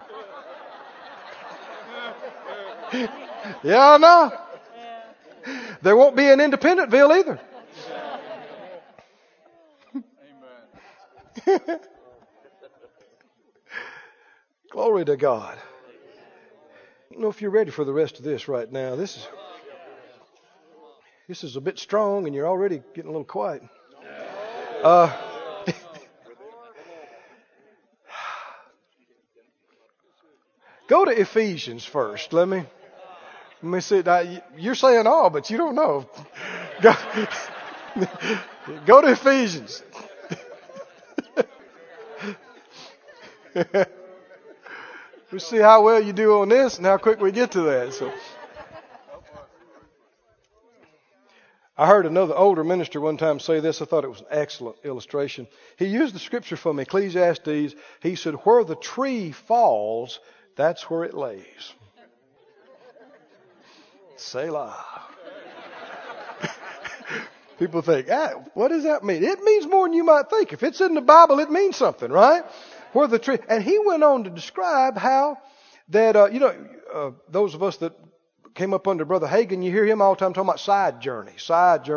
Yeah, I know. There won't be an Independentville either. Amen. Glory to God. I don't know if you're ready for the rest of this right now. This is a bit strong and you're already getting a little quiet. Go to Ephesians first. Let me see. You're saying all, but you don't know. Go to Ephesians. We'll see how well you do on this and how quick we get to that. So, I heard another older minister one time say this. I thought it was an excellent illustration. He used the scripture from Ecclesiastes. He said, where the tree falls, that's where it lays. Selah. People think, what does that mean? It means more than you might think. If it's in the Bible, it means something, right? Where the tree. And he went on to describe how that, those of us that came up under Brother Hagin, you hear him all the time talking about side journeys.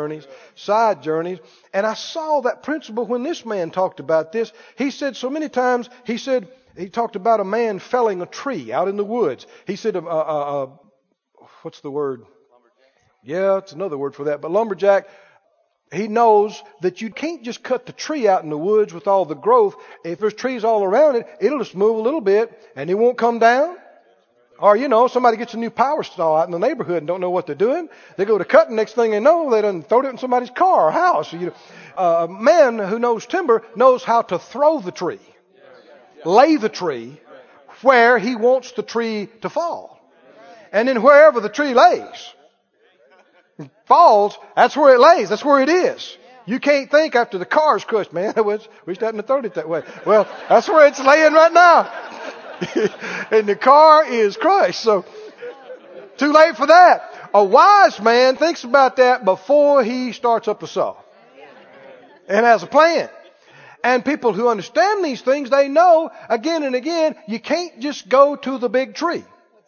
And I saw that principle when this man talked about this. He said so many times, he talked about a man felling a tree out in the woods. He said, what's the word? Yeah, it's another word for that. But lumberjack, he knows that you can't just cut the tree out in the woods with all the growth. If there's trees all around it, it'll just move a little bit and it won't come down. Or, somebody gets a new power saw out in the neighborhood and don't know what they're doing. They go to cut, and next thing they know, they done throw it in somebody's car or house. A man who knows timber knows how to throw the tree, lay the tree where he wants the tree to fall. And then wherever the tree falls, that's where it lays. That's where it is. You can't think after the car's crushed, man. We hadn't thrown it that way. Well, that's where it's laying right now. And the car is crushed. So, too late for that. A wise man thinks about that before he starts up a saw. And has a plan. And people who understand these things, they know again and again, you can't just go to the big tree.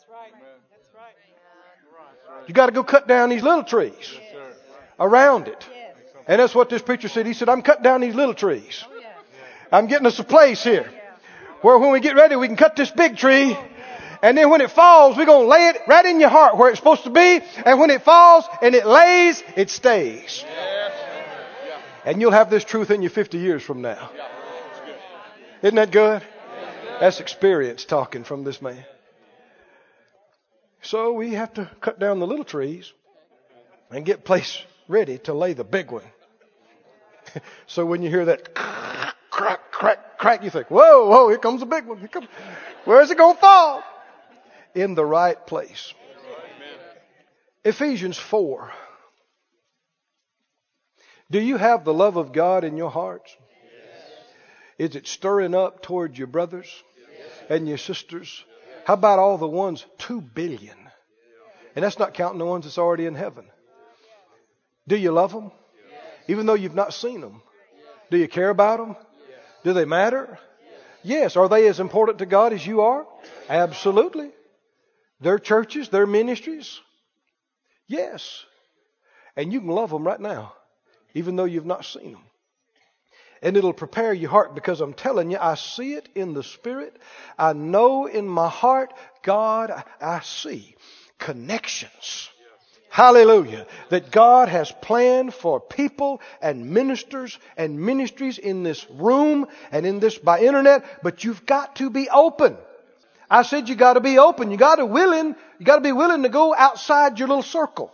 You got to go cut down these little trees around it. And that's what this preacher said. He said, I'm cutting down these little trees. I'm getting us a place here where when we get ready, we can cut this big tree. And then when it falls, we're going to lay it right in your heart where it's supposed to be. And when it falls and it lays, it stays. And you'll have this truth in you 50 years from now. Isn't that good? That's experience talking from this man. So we have to cut down the little trees and get place ready to lay the big one. So when you hear that crack, crack, crack, you think, whoa, here comes the big one. Where's it going to fall? In the right place. Ephesians 4. Do you have the love of God in your hearts? Is it stirring up towards your brothers and your sisters? How about all the ones, 2 billion? And that's not counting the ones that's already in heaven. Do you love them? Even though you've not seen them. Do you care about them? Do they matter? Yes. Are they as important to God as you are? Absolutely. Their churches, their ministries? Yes. And you can love them right now, even though you've not seen them. And it'll prepare your heart, because I'm telling you, I see it in the Spirit. I know in my heart, God, I see connections. Hallelujah. That God has planned for people and ministers and ministries in this room and in this by internet, but you've got to be open. I said you got to be open. You got to be willing to go outside your little circle.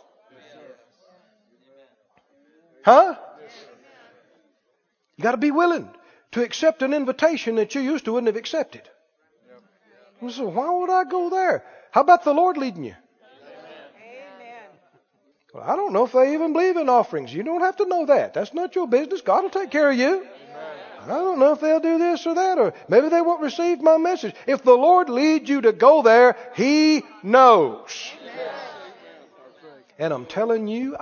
Huh? You got to be willing to accept an invitation that you used to wouldn't have accepted. You say, why would I go there? How about the Lord leading you? Well, I don't know if they even believe in offerings. You don't have to know that. That's not your business. God will take care of you. I don't know if they'll do this or that, or maybe they won't receive my message. If the Lord leads you to go there, He knows. And I'm telling you,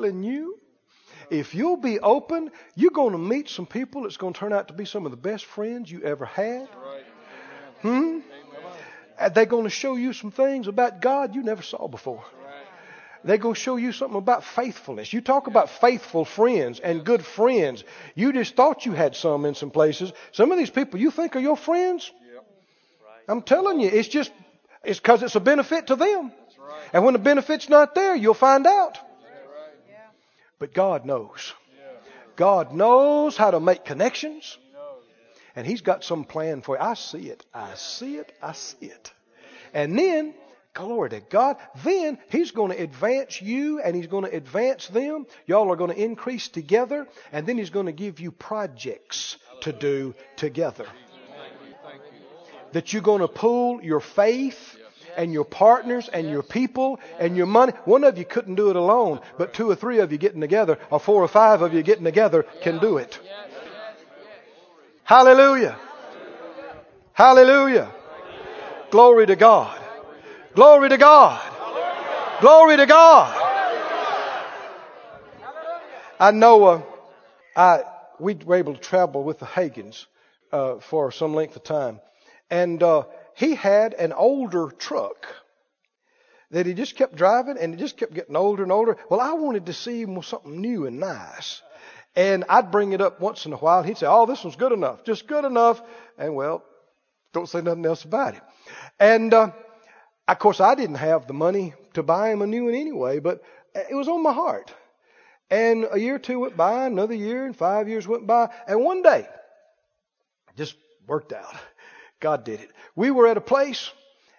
if you'll be open, you're going to meet some people that's going to turn out to be some of the best friends you ever had. And they're going to show you some things about God you never saw before. They're going to show you something about faithfulness. You talk about faithful friends and good friends. You just thought you had some in some places. Some of these people you think are your friends. I'm telling you, it's because it's a benefit to them. And when the benefit's not there, you'll find out. But God knows. God knows how to make connections. And He's got some plan for you. I see it. And then, glory to God, then He's going to advance you and He's going to advance them. Y'all are going to increase together. And then He's going to give you projects to do together. That you're going to pool your faith and your partners and your people and your money. One of you couldn't do it alone, but 2 or 3 of you getting together, or 4 or 5 of you getting together can do it. Hallelujah. Hallelujah. Glory to God. Glory to God. Glory to God. I know we were able to travel with the Hagins for some length of time. And he had an older truck that he just kept driving, and it just kept getting older and older. Well, I wanted to see him with something new and nice. And I'd bring it up once in a while. He'd say, oh, this one's good enough, just good enough. And, well, don't say nothing else about it. And, of course, I didn't have the money to buy him a new one anyway, but it was on my heart. And a year or 2 went by, another year, and 5 years went by. And one day, it just worked out. God did it. We were at a place,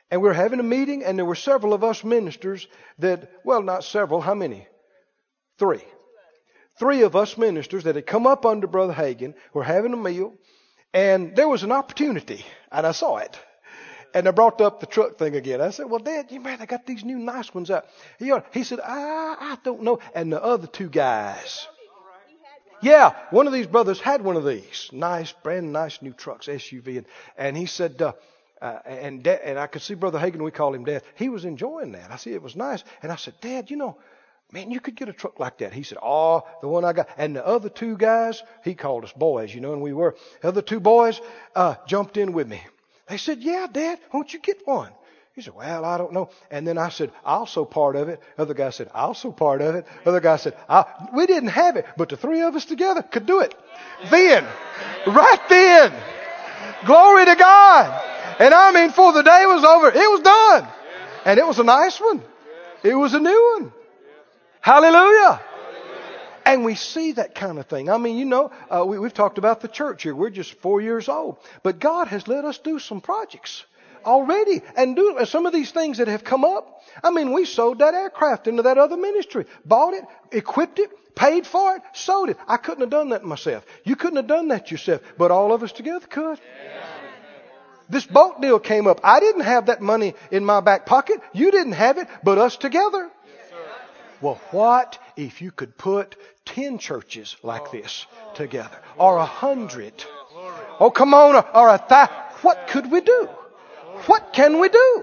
And we were having a meeting, and there were several of us ministers that, well, not several, how many? 3. 3 of us ministers that had come up under Brother Hagin, were having a meal, and there was an opportunity, and I saw it. And I brought up the truck thing again. I said, well, Dad, I got these new nice ones out. He said, I don't know. And the other 2 guys. Yeah, one of these brothers had one of these. Nice, brand nice new trucks, SUV. And he said, and I could see Brother Hagin, we call him Dad. He was enjoying that. I see it was nice. And I said, Dad, man, you could get a truck like that. He said, oh, the one I got. And the other 2 guys, he called us boys, and we were. The other 2 boys jumped in with me. They said, yeah, Dad, won't you get one? He said, well, I don't know. And then I said, I'll so part of it. Other guy said, I'll so part of it. Other guy said, we didn't have it, but the 3 of us together could do it. Then, right then, glory to God. And I mean, before the day was over, it was done. And it was a nice one. It was a new one. Hallelujah. And we see that kind of thing. I mean, we've talked about the church here. We're just 4 years old. But God has let us do some projects already. And do some of these things that have come up. I mean, we sold that aircraft into that other ministry. Bought it, equipped it, paid for it, sold it. I couldn't have done that myself. You couldn't have done that yourself. But all of us together could. This boat deal came up. I didn't have that money in my back pocket. You didn't have it, but us together. Well, what if you could put 10 churches like this together? Or 100? Oh, come on. Or 1,000. What could we do? What can we do?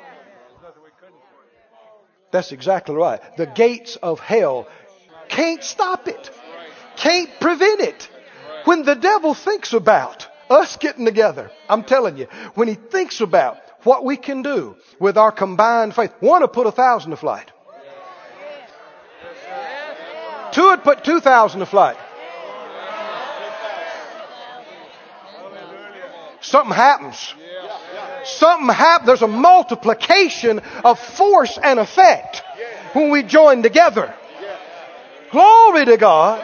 That's exactly right. The gates of hell can't stop it. Can't prevent it. When the devil thinks about us getting together, I'm telling you, when he thinks about what we can do with our combined faith, one will put 1,000 to flight. 2 would put 2,000 to flight. Something happens. Something happens. There's a multiplication of force and effect when we join together. Glory to God.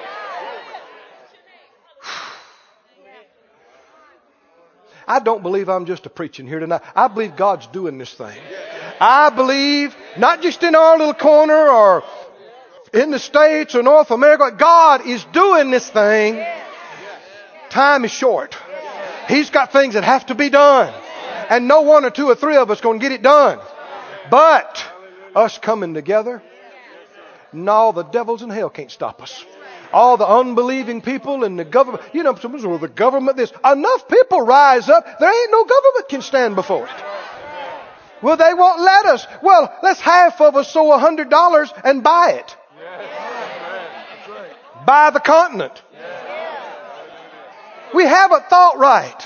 I don't believe I'm just a preaching here tonight. I believe God's doing this thing. I believe not just in our little corner or in the States or North America. God is doing this thing. Time is short. He's got things that have to be done. And no 1 or 2 or 3 of us going to get it done. But us coming together, no, the devils in hell can't stop us. All the unbelieving people in the government, the government this. Enough people rise up, there ain't no government can stand before it. Well, they won't let us. Well, let's half of us sow $100 and buy it. Buy the continent. We haven't thought right.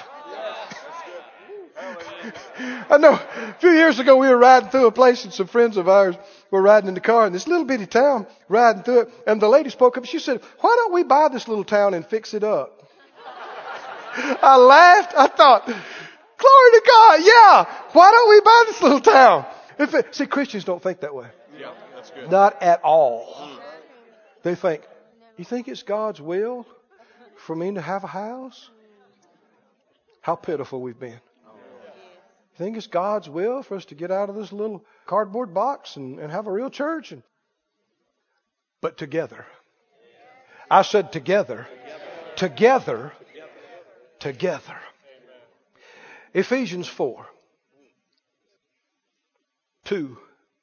I know a few years ago we were riding through a place and some friends of ours were riding in the car in this little bitty town, riding through it. And the lady spoke up. She said, why don't we buy this little town and fix it up? I laughed. I thought, glory to God. Yeah. Why don't we buy this little town? See, Christians don't think that way. Yeah, that's good. Not at all. They think, you think it's God's will for me to have a house? How pitiful we've been. You think it's God's will for us to get out of this little cardboard box and have a real church? But together. I said together. Together. Together. Ephesians 4:2.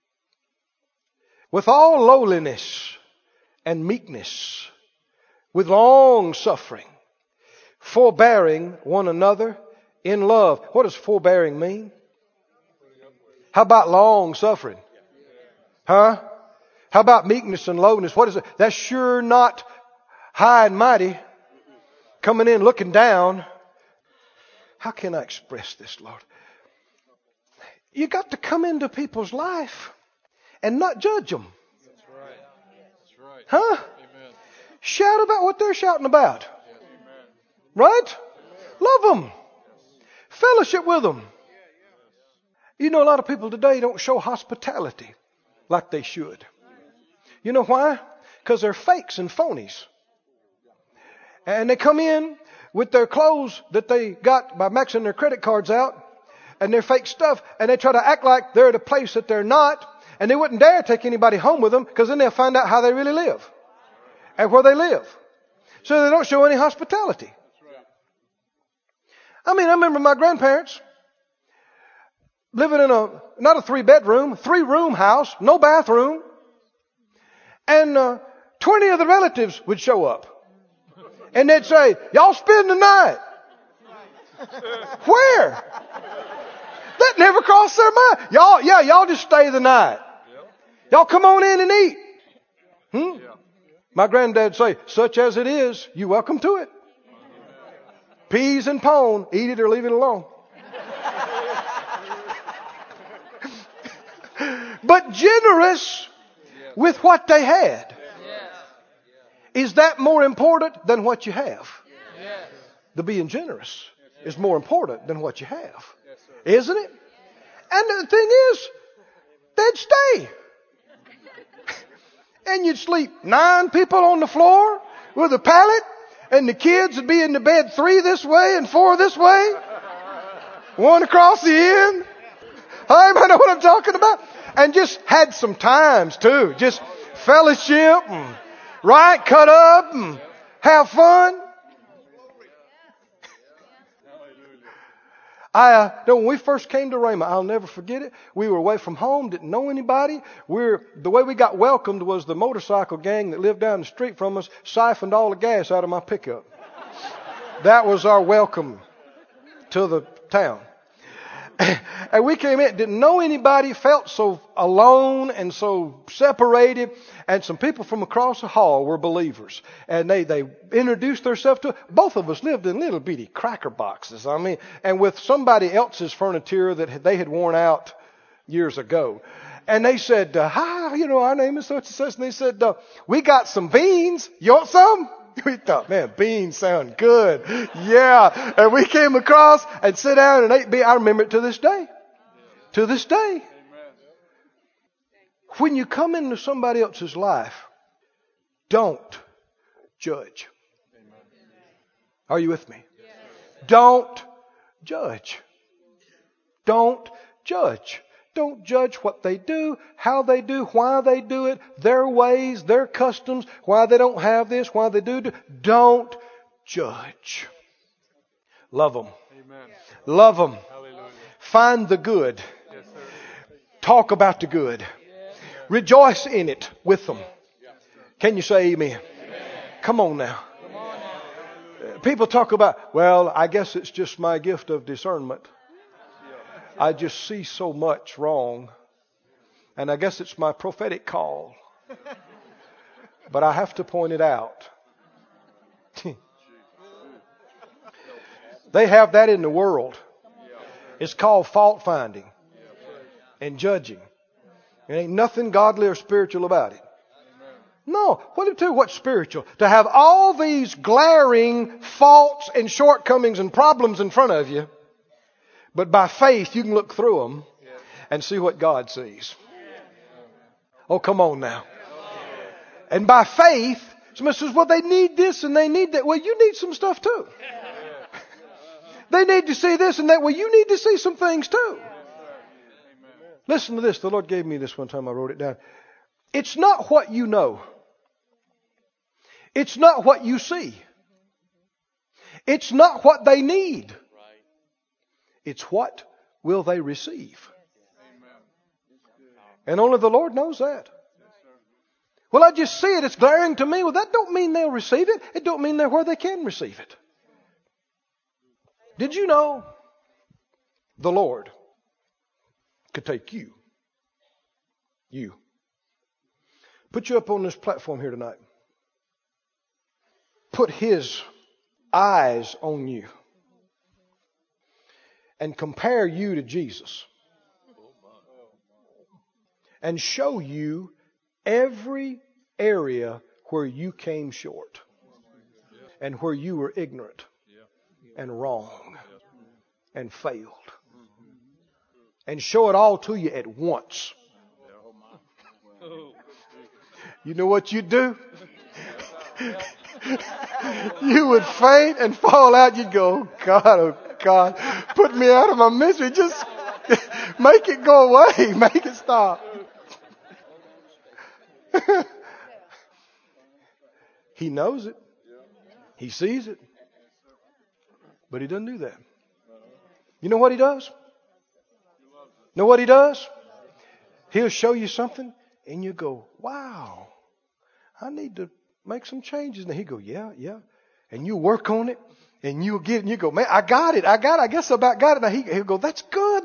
With all lowliness and meekness, with long suffering, forbearing one another in love. What does forbearing mean? How about long suffering? Huh? How about meekness and lowliness? What is it? That's sure not high and mighty, coming in looking down. How can I express this, Lord? You got to come into people's life and not judge them. That's right. That's right. Huh? Amen. Shout about what they're shouting about. Amen. Right? Love them. Fellowship with them. A lot of people today don't show hospitality like they should. You know why? Because they're fakes and phonies. And they come in with their clothes that they got by maxing their credit cards out. and their fake stuff, and they try to act like they're at a place that they're not, and they wouldn't dare take anybody home with them because then they'll find out how they really live and where they live. So they don't show any hospitality. I mean, I remember my grandparents living in not a 3-bedroom, 3-room house, no bathroom. And 20 of the relatives would show up. And they'd say, y'all spend the night. Where? That never crossed their mind. Y'all just stay the night. Y'all come on in and eat. My granddad say, such as it is, you're welcome to it. Peas and pone, eat it or leave it alone. But generous with what they had. Is that more important than what you have? The being generous is more important than what you have. Isn't it? And the thing is, they'd stay. And you'd sleep 9 people on the floor with a pallet, and the kids would be in the bed 3 this way and 4 this way. 1 across the end. I know what I'm talking about. And just had some times too. Just fellowship and cut up and have fun. When we first came to Rhema, I'll never forget it. We were away from home, didn't know anybody. The way we got welcomed was the motorcycle gang that lived down the street from us siphoned all the gas out of my pickup. That was our welcome to the town. And we came in, didn't know anybody, felt so alone and so separated. And some people from across the hall were believers. And they introduced themselves to us. Both of us lived in little bitty cracker boxes. And with somebody else's furniture that they had worn out years ago. And they said, hi, our name is such and such. And they said, we got some beans. You want some? We thought, man, beans sound good. Yeah. And we came across and sat down and ate beans. I remember it to this day. To this day. When you come into somebody else's life, don't judge. Are you with me? Don't judge. Don't judge. Don't judge what they do, how they do, why they do it, their ways, their customs, why they don't have this, why they do. Don't judge. Love them. Amen. Love them. Hallelujah. Find the good. Yes, sir. Talk about the good. Yes, rejoice in it with them. Yes, can you say amen? Amen. Come on now. Come on now. People talk about, well, I guess it's just my gift of discernment. I just see so much wrong. And I guess it's my prophetic call. But I have to point it out. They have that in the world. It's called fault finding and judging. There ain't nothing godly or spiritual about it. No. What's spiritual? To have all these glaring faults and shortcomings and problems in front of you. But by faith, you can look through them and see what God sees. Oh, come on now. And by faith, somebody says, well, they need this and they need that. Well, you need some stuff too. They need to see this and that. Well, you need to see some things too. Listen to this. The Lord gave me this one time. I wrote it down. It's not what you know. It's not what you see. It's not what they need. It's what will they receive. And only the Lord knows that. Well, I just see it. It's glaring to me. Well, that don't mean they'll receive it. It don't mean they're where they can receive it. Did you know the Lord could take you, put you up on this platform here tonight, put His eyes on you, and compare you to Jesus. And show you every area where you came short. And where you were ignorant. And wrong. And failed. And show it all to you at once. You know what you'd do? You would faint and fall out. You'd go, oh God, put me out of my misery. Just Make it go away. Make it stop. He knows it. He sees it. But he doesn't do that. You know what he does? Know what he does? He'll show you something and you go, wow, I need to make some changes. And he go, yeah. And you work on it and you'll get it and you go, man, I got it. I guess I about got it. Now he'll go, that's good.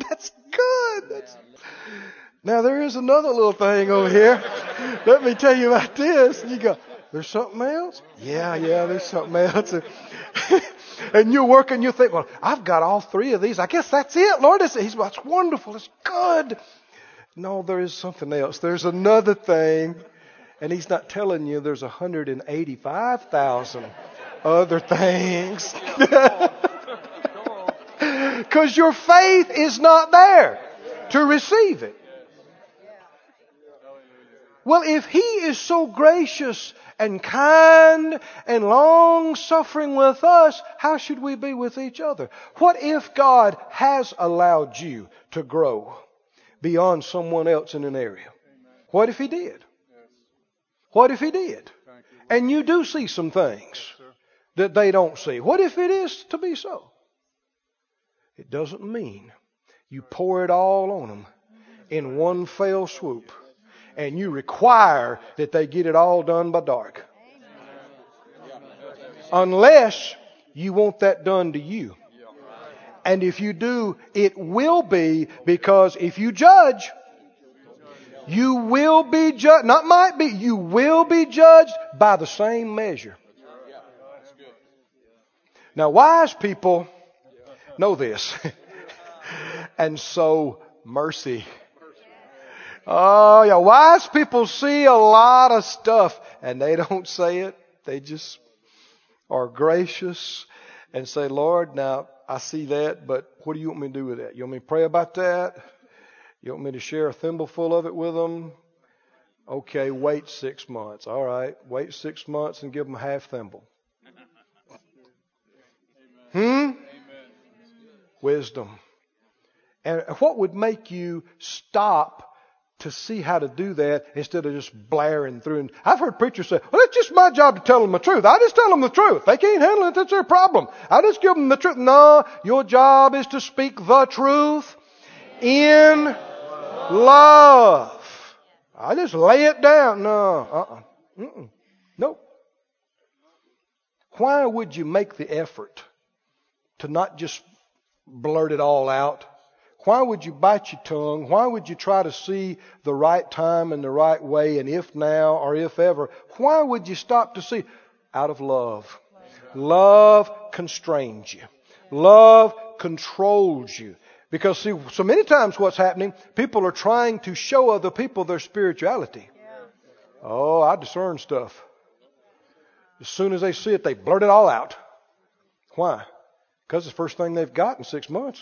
Now there is another little thing over here. Let me tell you about this. And you go, there's something else? Yeah, there's something else. And you work and you think, well, I've got all three of these. I guess that's it, Lord. He's well, it's wonderful. It's good. No, there is something else. There's another thing. And he's not telling you there's 185,000 other things. Because your faith is not there to receive it. Well, if he is so gracious and kind and long-suffering with us, how should we be with each other? What if God has allowed you to grow beyond someone else in an area? What if he did? What if he did? And you do see some things that they don't see. What if it is to be so? It doesn't mean you pour it all on them in one fell swoop and you require that they get it all done by dark. Unless you want that done to you. And if you do, it will be, because if you judge, you will be judged. Not might be, you will be judged by the same measure. Now, wise people know this. And so, mercy. Oh, yeah, wise people see a lot of stuff and they don't say it. They just are gracious and say, Lord, now I see that, but what do you want me to do with that? You want me to pray about that? You want me to share a thimbleful of it with them? Okay, wait 6 months. All right, wait 6 months and give them half thimble. Wisdom. And what would make you stop to see how to do that instead of just blaring through? And I've heard preachers say, well, it's just my job to tell them the truth. I just tell them the truth. They can't handle it. That's their problem. I just give them the truth. No, your job is to speak the truth in love. I just lay it down. No. Nope. Why would you make the effort to not just blurt it all out? Why would you bite your tongue? Why would you try to see the right time and the right way, and if now or if ever? Why would you stop to see? Out of love. Love constrains you. Love controls you. Because see, so many times what's happening, people are trying to show other people their spirituality. Oh, I discern stuff. As soon as they see it, they blurt it all out. Why? Because it's the first thing they've got in 6 months.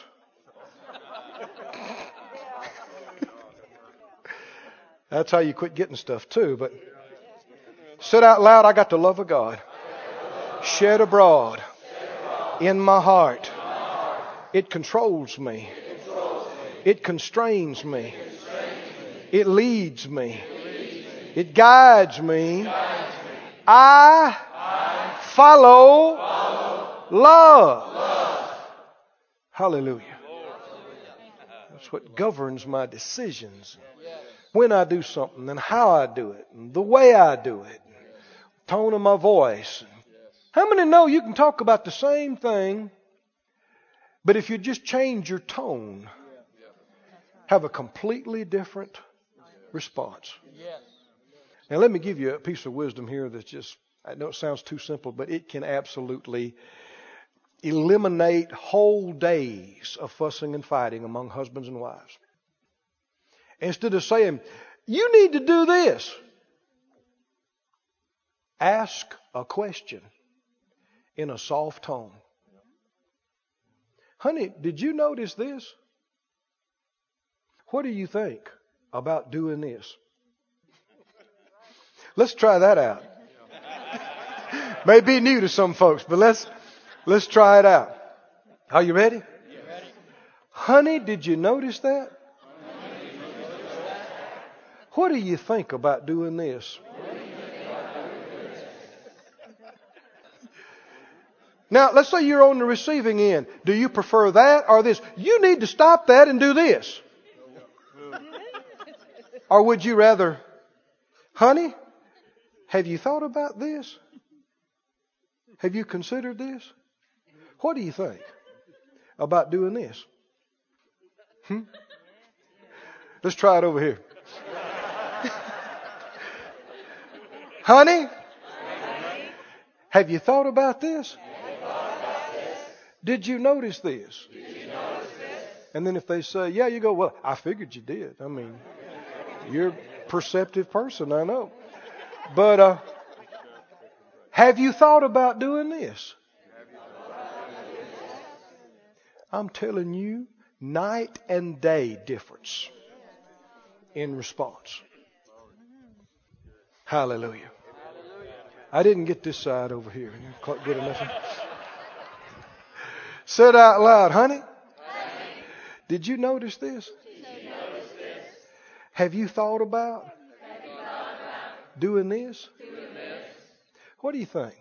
That's how you quit getting stuff too. But said out loud, I got the love of God shed abroad in my heart. It controls me. It constrains me. It leads me. It guides me. I follow love. Hallelujah. That's what governs my decisions. When I do something and how I do it and the way I do it, tone of my voice. How many know you can talk about the same thing, but if you just change your tone, have a completely different response? Now let me give you a piece of wisdom here that's just, I know it sounds too simple, but it can absolutely eliminate whole days of fussing and fighting among husbands and wives. Instead of saying, you need to do this, ask a question in a soft tone. Honey, did you notice this? What do you think about doing this? Let's try that out. May be new to some folks, but let's try it out. Are you ready? Honey, did you notice that? What do you think about doing this? Now, let's say you're on the receiving end. Do you prefer that or this? You need to stop that and do this. Or would you rather, honey, have you thought about this? Have you considered this? What do you think about doing this? Let's try it over here. Honey, have you thought about this? Did you notice this? And then if they say, yeah, you go, well, I figured you did. I mean, you're a perceptive person, I know. But have you thought about doing this? I'm telling you, night and day difference in response. Hallelujah. I didn't get this side over here. Good enough. Said out loud, honey, did you notice this? Have you thought about doing this? What do you think?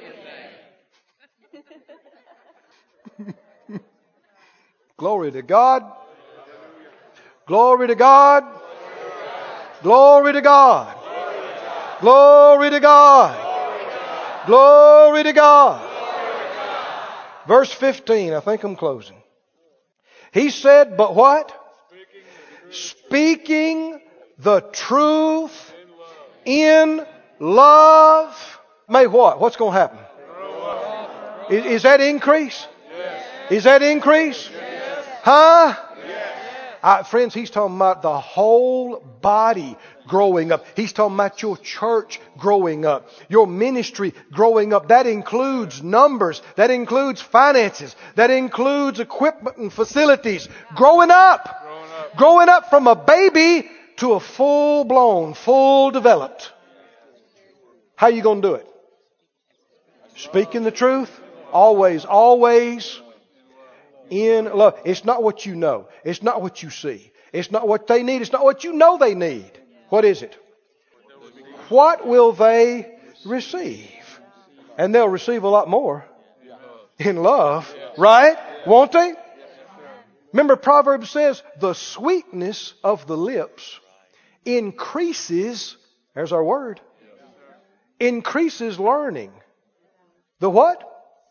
Glory to God. Glory to God. Glory to God. Glory to God. Glory to God. Verse 15, I think I'm closing. He said, but what? Speaking the truth in love. May what? What's going to happen? Is that increase? Is that increase? Huh? Friends, he's talking about the whole body growing up. He's talking about your church growing up, your ministry growing up. That includes numbers. That includes finances. That includes equipment and facilities. Growing up. Growing up from a baby to a full-blown, full-developed. How are you going to do it? Speaking the truth. Always, always. In love. It's not what you know. It's not what you see. It's not what they need. It's not what you know they need. What is it? What will they receive? And they'll receive a lot more in love. Right? Won't they? Remember Proverbs says, the sweetness of the lips increases, there's our word, increases learning. The what?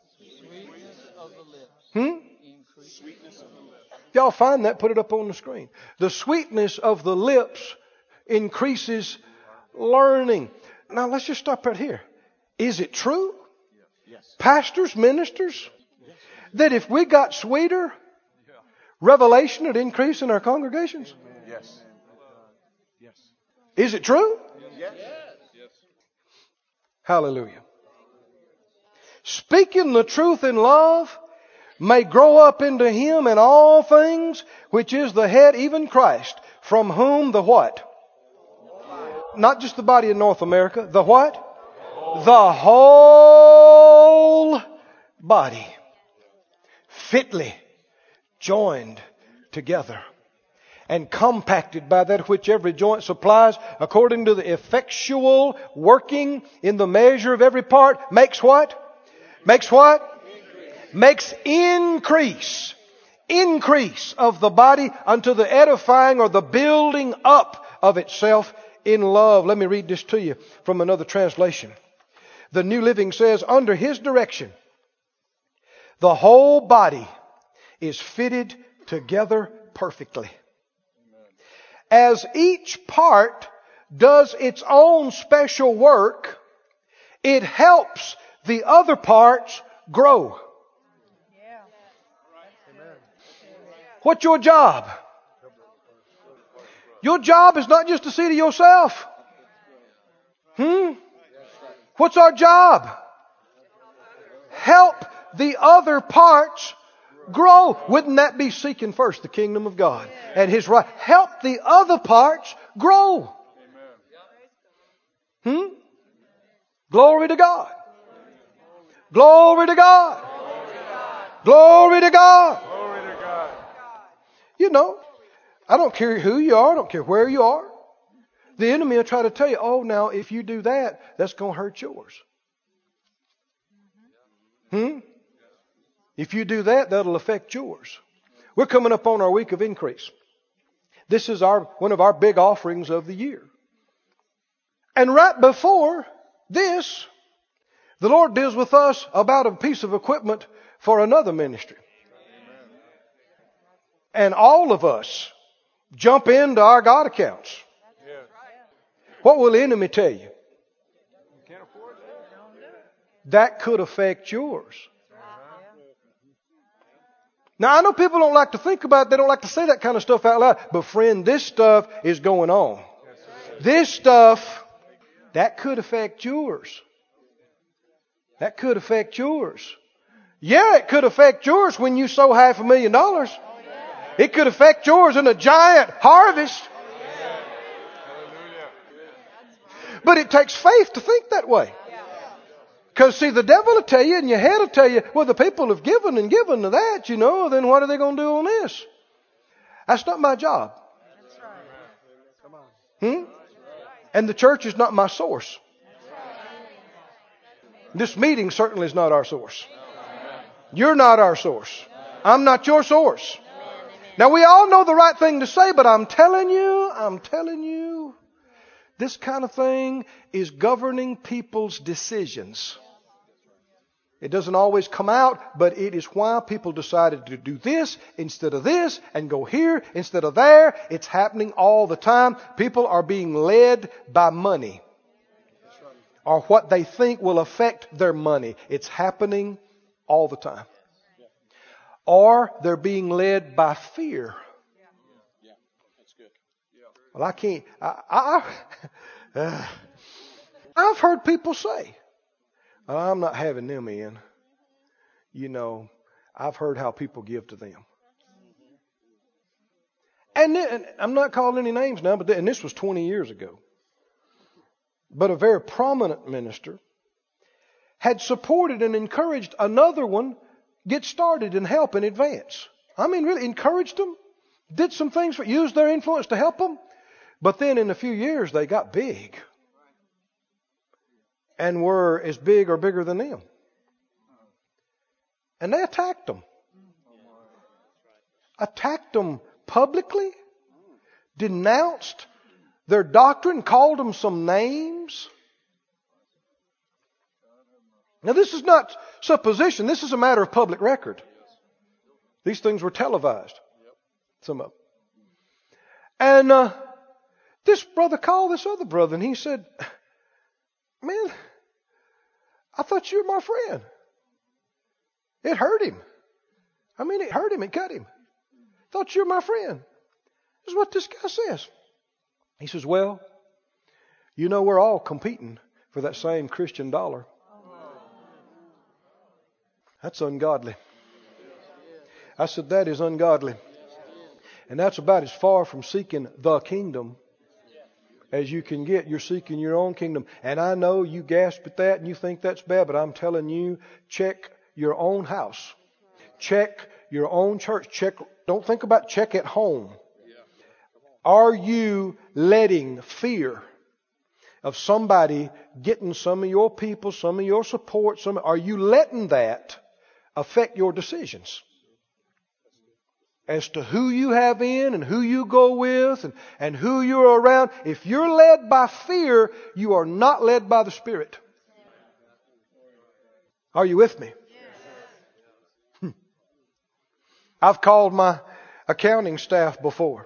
Y'all find that, put it up on the screen. The sweetness of the lips increases learning. Now let's just stop right here. Is it true? Pastors, ministers, that if we got sweeter, revelation would increase in our congregations? Yes. Is it true? Yes. Hallelujah. Speaking the truth in love may grow up into Him in all things, which is the head, even Christ, from whom the what? Not just the body of North America, the what? The whole body, fitly joined together and compacted by that which every joint supplies, according to the effectual working in the measure of every part, makes what? Makes what? Makes increase of the body unto the edifying or the building up of itself in love. Let me read this to you from another translation. The New Living says, under His direction, the whole body is fitted together perfectly. As each part does its own special work, it helps the other parts grow. What's your job? Your job is not just to see to yourself. What's our job? Help the other parts grow. Wouldn't that be seeking first the kingdom of God and His right? Help the other parts grow. Glory to God. Glory to God. Glory to God. I don't care who you are. I don't care where you are. The enemy will try to tell you, oh, now if you do that, that's going to hurt yours. If you do that, that'll affect yours. We're coming up on our week of increase. This is one of our big offerings of the year. And right before this, the Lord deals with us about a piece of equipment for another ministry. And all of us jump into our God accounts. What will the enemy tell you? That could affect yours. Now, I know people don't like to think about it. They don't like to say that kind of stuff out loud. But friend, this stuff is going on. This stuff, that could affect yours. That could affect yours. Yeah, it could affect yours when you sow $500,000. It could affect yours in a giant harvest. But it takes faith to think that way. Because, see, the devil will tell you, and your head will tell you, well, the people have given and given to that, then what are they going to do on this? That's not my job. And the church is not my source. This meeting certainly is not our source. You're not our source. I'm not your source. Now, we all know the right thing to say, but I'm telling you, this kind of thing is governing people's decisions. It doesn't always come out, but it is why people decided to do this instead of this and go here instead of there. It's happening all the time. People are being led by money or what they think will affect their money. It's happening all the time. Or they're being led by fear. Well, I can't. I've heard people say, I'm not having them in. I've heard how people give to them. And I'm not calling any names now, and this was 20 years ago. But a very prominent minister had supported and encouraged another one get started and help in advance. I mean, really encouraged them, did some things, used their influence to help them. But then in a few years, they got big and were as big or bigger than them. And they attacked them. Attacked them publicly, denounced their doctrine, called them some names. Now, this is not supposition. This is a matter of public record. These things were televised. Some of them. And this brother called this other brother and he said, man, I thought you were my friend. It hurt him. It hurt him. It cut him. Thought you were my friend. This is what this guy says. He says, well, we're all competing for that same Christian dollar. That's ungodly. I said, that is ungodly. And that's about as far from seeking the kingdom as you can get. You're seeking your own kingdom. And I know you gasp at that and you think that's bad, but I'm telling you, check your own house. Check your own church. Don't think about check at home. Are you letting fear of somebody getting some of your people, some of your support, are you letting that affect your decisions as to who you have in and who you go with and who you're around? If you're led by fear, you are not led by the Spirit. Are you with me? I've called my accounting staff before.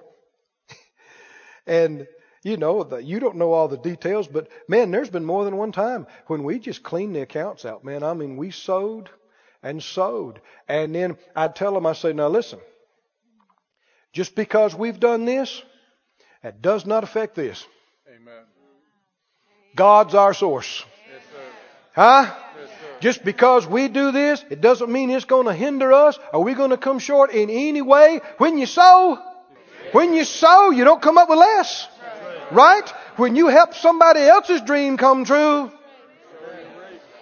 And you don't know all the details, but man, there's been more than one time when we just cleaned the accounts out, man. We sowed and sowed. And then I'd tell them, I say, now listen, just because we've done this, that does not affect this. Amen. God's our source. Yes, sir. Huh? Yes, sir. Just because we do this, it doesn't mean it's going to hinder us. Are we going to come short in any way? When you sow, you don't come up with less. Right? When you help somebody else's dream come true.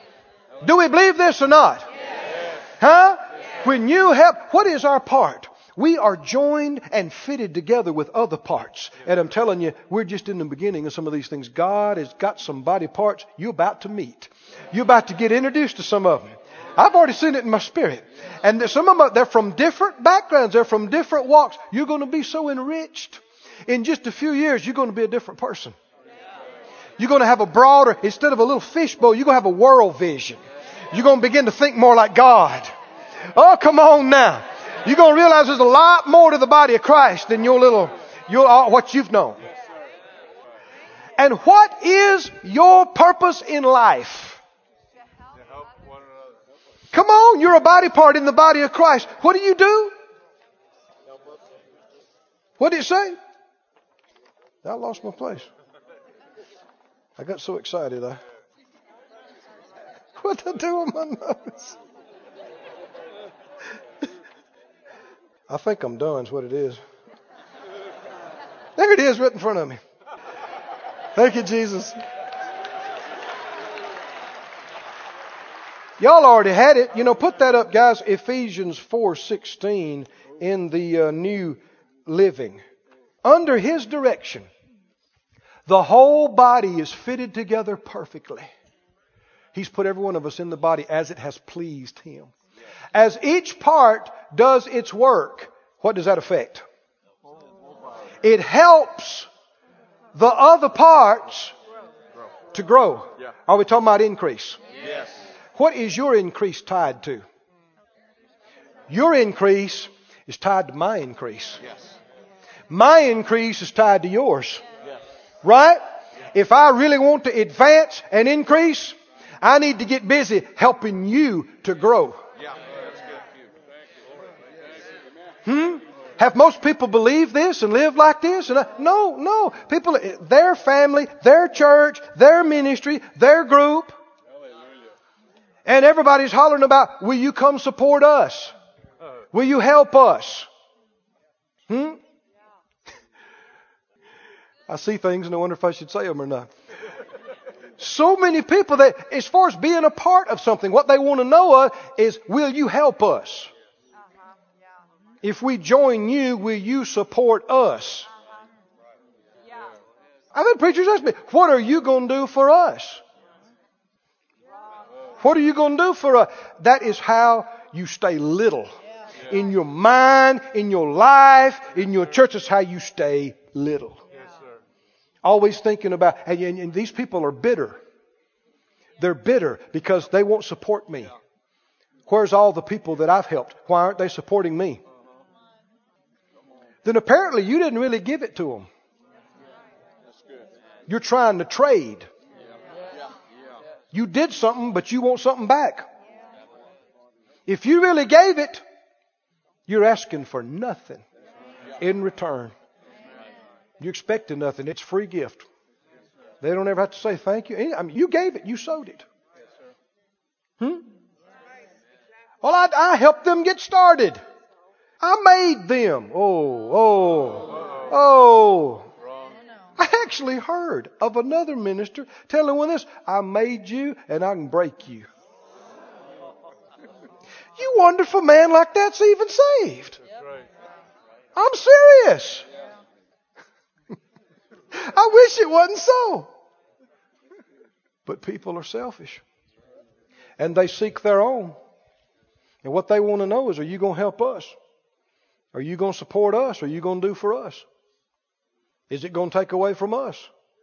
Do we believe this or not? Huh? When you help, what is our part? We are joined and fitted together with other parts. And I'm telling you, we're just in the beginning of some of these things. God has got some body parts you're about to meet. You're about to get introduced to some of them. I've already seen it in my spirit. And some of them, they're from different backgrounds. They're from different walks. You're going to be so enriched. In just a few years, you're going to be a different person. You're going to have a broader, instead of a little fishbowl, you're going to have a world vision. You're going to begin to think more like God. Oh, come on now. You're going to realize there's a lot more to the body of Christ than what you've known. And what is your purpose in life? Come on, you're a body part in the body of Christ. What do? What did it say? I lost my place. I got so excited. What did I do with my notes? I think I'm done is what it is. There it is right in front of me. Thank you, Jesus. Y'all already had it. Put that up, guys. Ephesians 4:16 in the New Living. Under His direction, the whole body is fitted together perfectly. He's put every one of us in the body as it has pleased Him. As each part does its work, what does that affect? It helps the other parts to grow. Are we talking about increase? Yes. What is your increase tied to? Your increase is tied to my increase. Yes. My increase is tied to yours. Yes. Right? If I really want to advance and increase, I need to get busy helping you to grow. Yeah. That's good. Have most people believe this and live like this? No. People, their family, their church, their ministry, their group. Hallelujah. And everybody's hollering about, will you come support us? Will you help us? I see things and I wonder if I should say them or not. So many people that, as far as being a part of something, what they want to know is, will you help us? If we join you, will you support us? I've had preachers ask me, what are you going to do for us? What are you going to do for us? That is how you stay little. In your mind, in your life, in your church, is how you stay little. Always thinking about, and these people are bitter. They're bitter because they won't support me. Where's all the people that I've helped? Why aren't they supporting me? Then apparently you didn't really give it to them. You're trying to trade. You did something, but you want something back. If you really gave it, you're asking for nothing in return. You're expecting nothing. It's a free gift. They don't ever have to say thank you. I mean, you gave it. You sowed it. Well, I helped them get started. I made them. I actually heard of another minister telling one this. I made you and I can break you. You wonder if a man like that's even saved. I'm serious. I wish it wasn't so. But people are selfish. And they seek their own. And what they want to know is, are you going to help us? Are you going to support us? Are you going to do for us? Is it going to take away from us?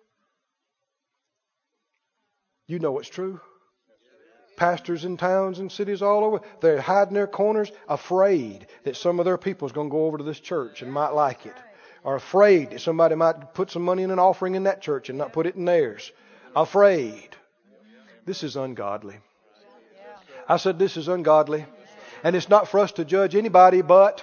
You know it's true. Pastors in towns and cities all over, they're hiding their corners, afraid that some of their people is going to go over to this church and might like it. Or afraid that somebody might put some money in an offering in that church and not put it in theirs. Afraid. This is ungodly. I said this is ungodly. And it's not for us to judge anybody but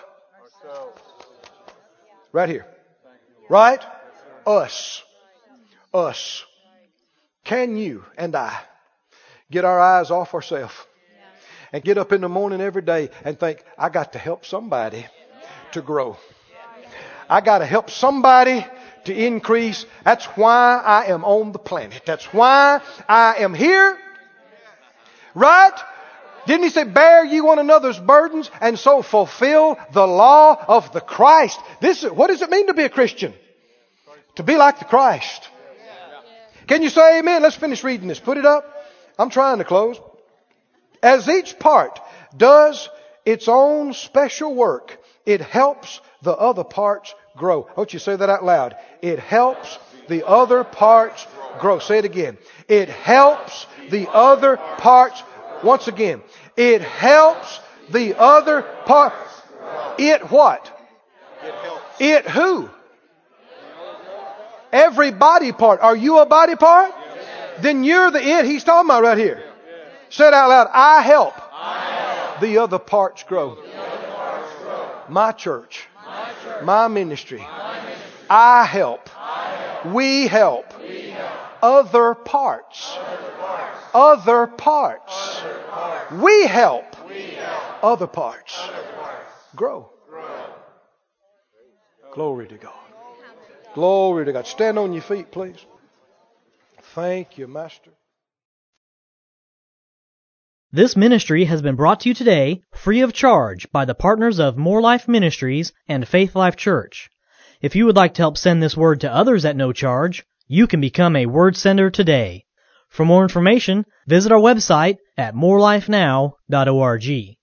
right here. Right? Us. Us. Can you and I get our eyes off ourselves and get up in the morning every day and think, I got to help somebody to grow. I got to help somebody to increase. That's why I am on the planet. That's why I am here. Right? Didn't He say, bear ye one another's burdens and so fulfill the law of the Christ? What does it mean to be a Christian? To be like the Christ. Can you say amen? Let's finish reading this. Put it up. I'm trying to close. As each part does its own special work, it helps the other parts grow. I want you to say that out loud. It helps the other parts grow. Say it again. It helps the other parts. Once again. It helps the other parts. It what? It who? Every body part. Are you a body part? Then you're the it he's talking about right here. Say it out loud. I help the other parts grow. My church. My ministry. I help. We help. Other parts. Other parts. We help. Other parts grow. Glory to God. Glory to God. Stand on your feet, please. Thank you, Master. This ministry has been brought to you today free of charge by the partners of More Life Ministries and Faith Life Church. If you would like to help send this word to others at no charge, you can become a word sender today. For more information, visit our website at morelifenow.org.